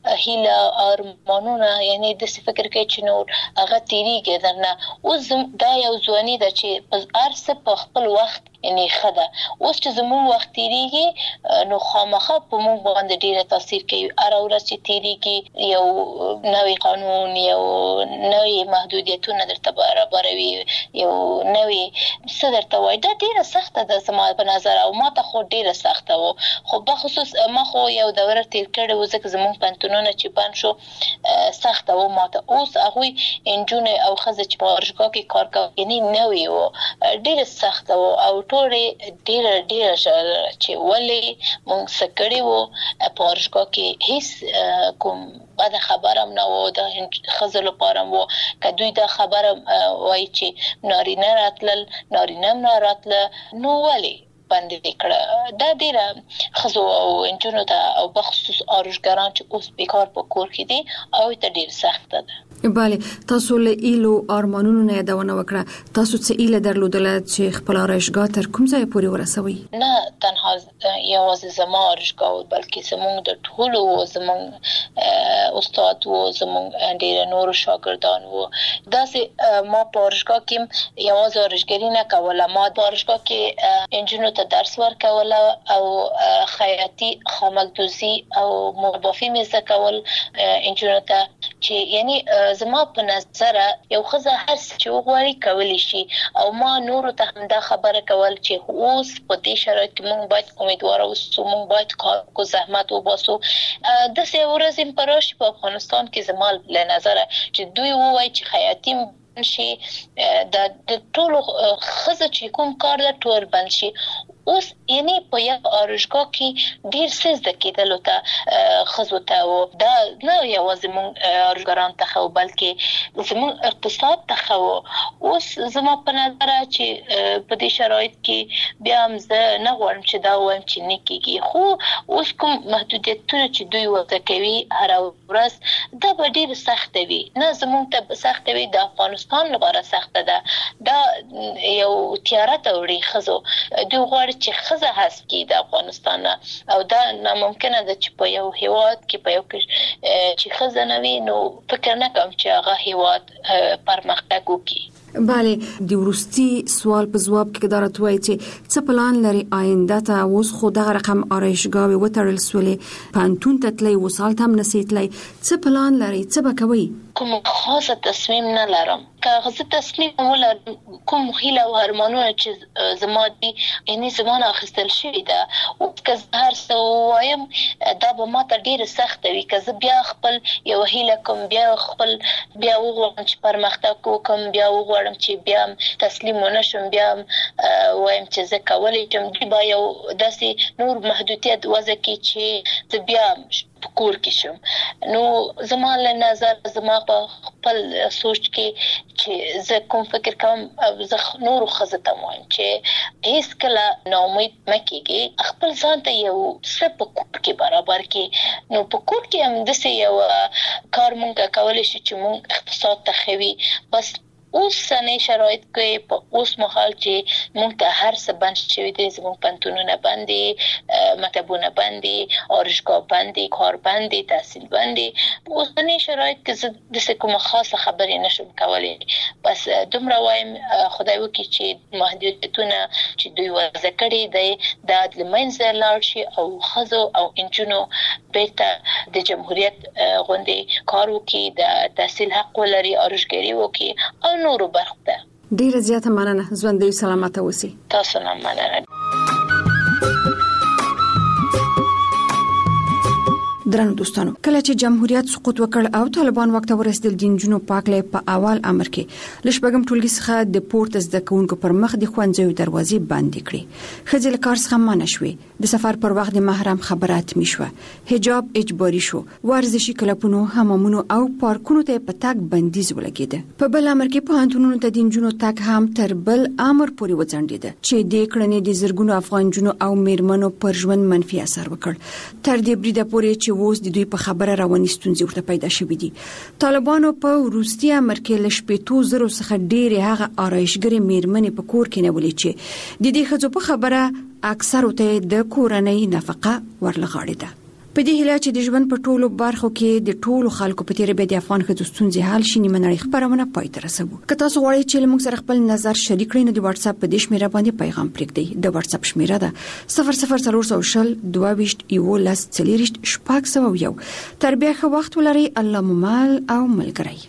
هیله ارمانونه یعنی داسې فکر کوي چې نور هغه تیریږي درنه. اوس دا یو ځواني ده چې هر څه په خپل وخت یعنی ښه ده. اوس چې زموږ وخت تیریږي نو خامخا په موږ باندې ډیره تاثیر کوي. هره ورځ چې تیریږي یو نوی قانون، یو نوی محدودیتونه درته برابروي، یو نوی څه درته وایي. دا ډیره سخته ده زما په نظر، او ما ته خو ډیره سخته و. خو بخصوص ما خو یو دوره تیر کړې و، ځکه زموږ پوهنتونونه چې بند شو سخته و ما ته. اوس هغوی نجونې او ښځې چې په آرایشګاه کې کار کوي یعنی نوی و، ډیره سخته و او ټولې ډیره چې ولې موږ څه کړي وو په آرایشګاه کې هیڅ کوم بده خبره هم نه و د ښځو لپاره وو. که دوی دا خبره وایي چې نارینه راتلل، نارینه هم نه راتله، نو ولې باندې کړه. دا ډیره ښځو او نجونو ته او بخصوص آرایشګران چې اوس بیکار په کور کې دي او ته ډیر سخته ده. بله، تاسو له ایلو ارمانونو نه یادونه وکړه. تاسو څه ایله درلودله چې خپل آرایشګاه تر کوم ځای پورې ورسوي؟ نه تنها یوازې زما آرایشګاه بلکې زموږ د ټولو زموږ استاد و، زموږ ډیر نور شاګردان و. داسې ما په آرایشګاه کې یوازې آرایشګري نه کوله، ما په آرایشګاه کې انجونو ته درس ورکوله او خیاطي، خامکدوزي او مربافي مې زده کول انجونو ته، چې یعنی زما په نظر یو ښځه هر څه چې وغواړي کولی شي. او ما نورو ته هم دا خبره کول چې اوس په دې شرایط کې موږ باید امیدواره اوسو، موږ باید کار وکړو، زحمت وباسو. داسې ورځې په راشي په افغانستان کې زما له نظره چې دوی ووایي چې خیاطي شي، د ټولو ښځو چې کوم کار ده ټول بند شي. اوس یعنی په یو آرایشګاه کې ډیر څه زده کېدلو ته ښځو ته و. دا نه یوازې موږ آرایشګران ته ښه و بلکې زموږ اقتصاد ته ښه و. اوس زما په نظر چې په دې شرایط کې بیا هم زه نه غواړم چې دا ووایم چې نه کېږي، خو اوس کوم محدودیتونه چې دوی وضع کوي هره ورځ دا به ډېر سخته وي. نه زموږ ته سخته وي، د افغانستان لپاره سخته ده. دا یو تیاره ته وړي ښځو. دوی غواړي چې ښځه حذف کړي د افغانستان نه، او دا ناممکنه ده چې په یو هیواد کې په یو چې ښځه نه وي نو فکر نه کوم چې هغه هیواد پرمختګ وکړي. بله، د وروستي سوال په ځواب کې دا راته وایي چې څه پلان لري آینده ته؟ اوس خو دغه رقم آرایشګاوې وتړل سولې، پوهنتون ته تلئ، وسال ته هم نسئ تلئ، څه پلان لري؟ څه به کوئ؟ کوم خاصه تصمیم نه لرم. که زه تصمیم ولرم کوم هیله او ارمانونه چې زما دي یعنی زما نه اخیستل شوي ده، اوس که زه هر څه ووایم دا به ما ته ډېره سخته وي. که زه بیا خپل یو هیله کوم، بیا وغواړم چې پرمختګ وکړم، بیا وغواړم چې بیا تسلیم ونه شم، بیا وایم چې زه کولی شم، دوی به یو داسې نور محدودیت وضع کړي چې زه بیا په کور کې شم. نو زما له نظر زما په خپل سوچ کې چې زه کوم فکر کوم، زه نورو ښځو ته وایم چې هیڅ کله ناامید مه کېږئ، خپل ځان ته یو څه په کور کې برابر کړئ. نو په کور کې هم داسې یو کار مونږ کولی شو چې مونږ اقتصاد ته ښه وي. بس اوسنی شرایط کې په اوس مهال چې موږ ته هر څه بند شوی دي، زموږ پنتونونه بندي، مکتبونه بندي، آرایشگاه بندي، کار بندي، تحصیل بندي. په اوسنی شرایط کې د کومه خاصه خبرې نشم کولی. بس دومره وایم خدای وکړي چې محدودیتونه چې دوی وضع کړي دي دا د منځه لاړ شي او ښځو او انجونو بیرته د جمهوریت غوندې کار وکړي، د تحصیل حق ولري، آرایشګري وکړي او نورو برخو ته. ډیره زیاته مننه. ژوندۍ سلامته اوسئ. تاسو هم مننه. درنو دوستانو، کله چې جمهوریت سقوط وکړ او طالبان وخت ورسېدل د جنونو پاکلې په اول امر کې لشبګم ټولګي څخه د پورت زده کوونکو پر مخ د خوندزیو دروازې بندې کړې. خځې له کار څخه منع شوې، د سفر پر وخت د محرم خبرات میشوه، حجاب اجباري شو، ورزشي کلبونو، حمامونو او پارکونو ته په تګ بندیز ولګېده. په بل امر کې پوهنتونونو ته د جنونو تګ هم تر بل امر پورې وځنډېده چې د کړنې د زرګونو افغان جنونو او میرمنو پر ژوند منفي اثر وکړ. تر دې بریده پورې چې اوس د دوی په خبره رواني ستونزې ورته پیدا شوې دي. طالبانو په وروستي امر کې ل 7,000 څخه ډېرې هغه آرایشګرې میرمنې په کور کې نیولې چې د دې ښځو په خبره اکثر ته د کورنۍ نفقه ورلغاړې ده. په دې هیله چې د ژوند په ټولو برخو کې د ټولو خلکو په تیر به د افغان ښځو ستونزې حل شي، نیمه نړۍ خبرونه پای ته رسوو. که تاسو غواړئ چې موږ سره خپل نظر شریک کړئ نو د واتس اپ په دې شمیره باندې پیغام پرېږدئ. د واتس اپ شمیره ده 00400 22 11 40 601. تر بیا ښه وخت ولرئ. الله مو مل او ملګری.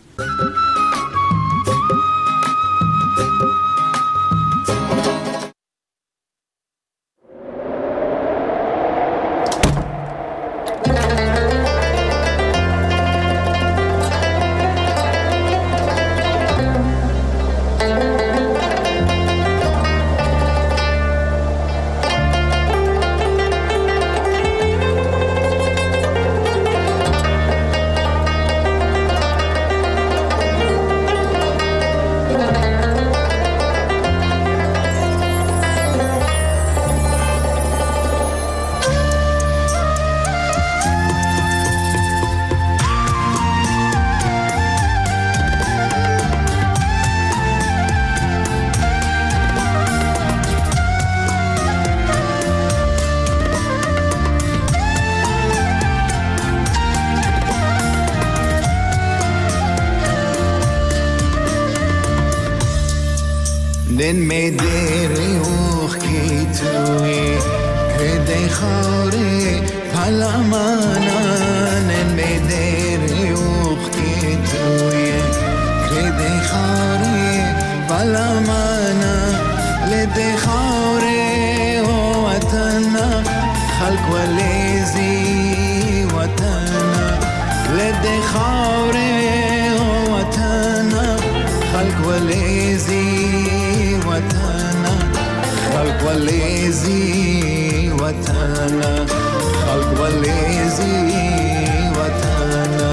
نن می دیر اوخ کی توی هدی خوره پلمانا. نن می دیر اوخ کی توی هدی خوره پلمانا. لدی خوره وطنا خلق ولیزی وطنا. لدی خوره وطنا خلق ولیزی وطنا. خلق ولیزی وطنا. خلق ولیزی وطنا.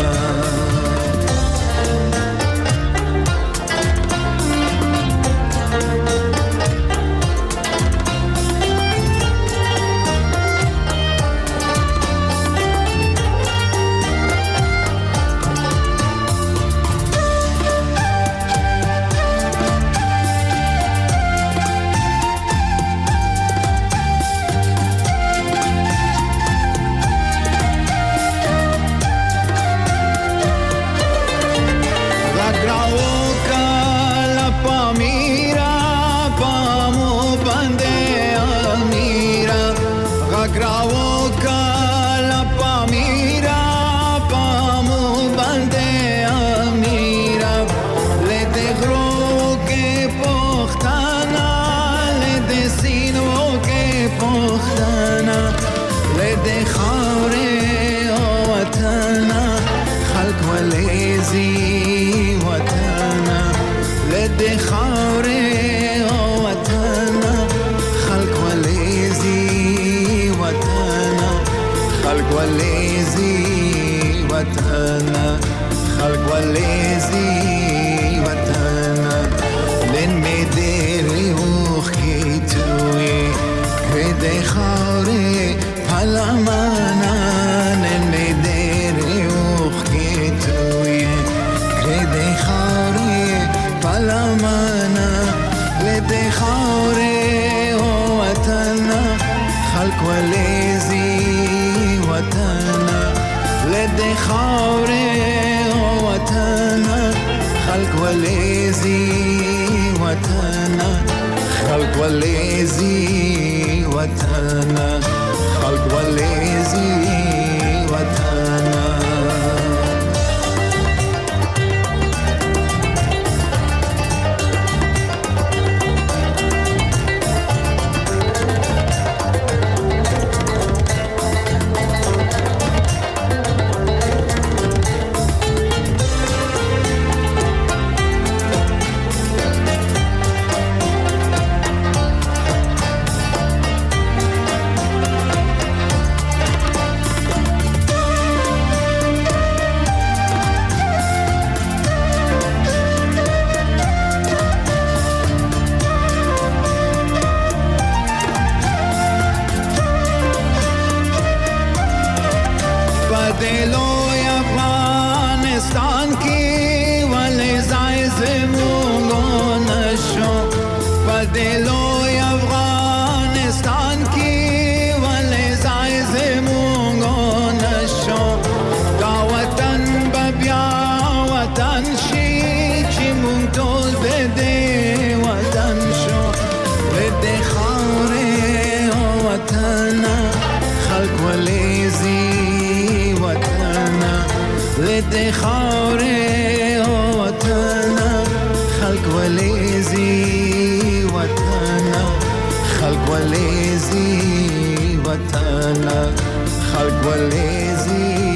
پالمانا لدې خاورې او وطن خلق ولېزي وطن لدې خاورې او وطن خلق ولېزي وطن خلق ولېزي وطن خلق ولېزي وطن لدې خاورې او وطن خلق ولېزي وطن خلق ولېزي وطن خلق ولېزي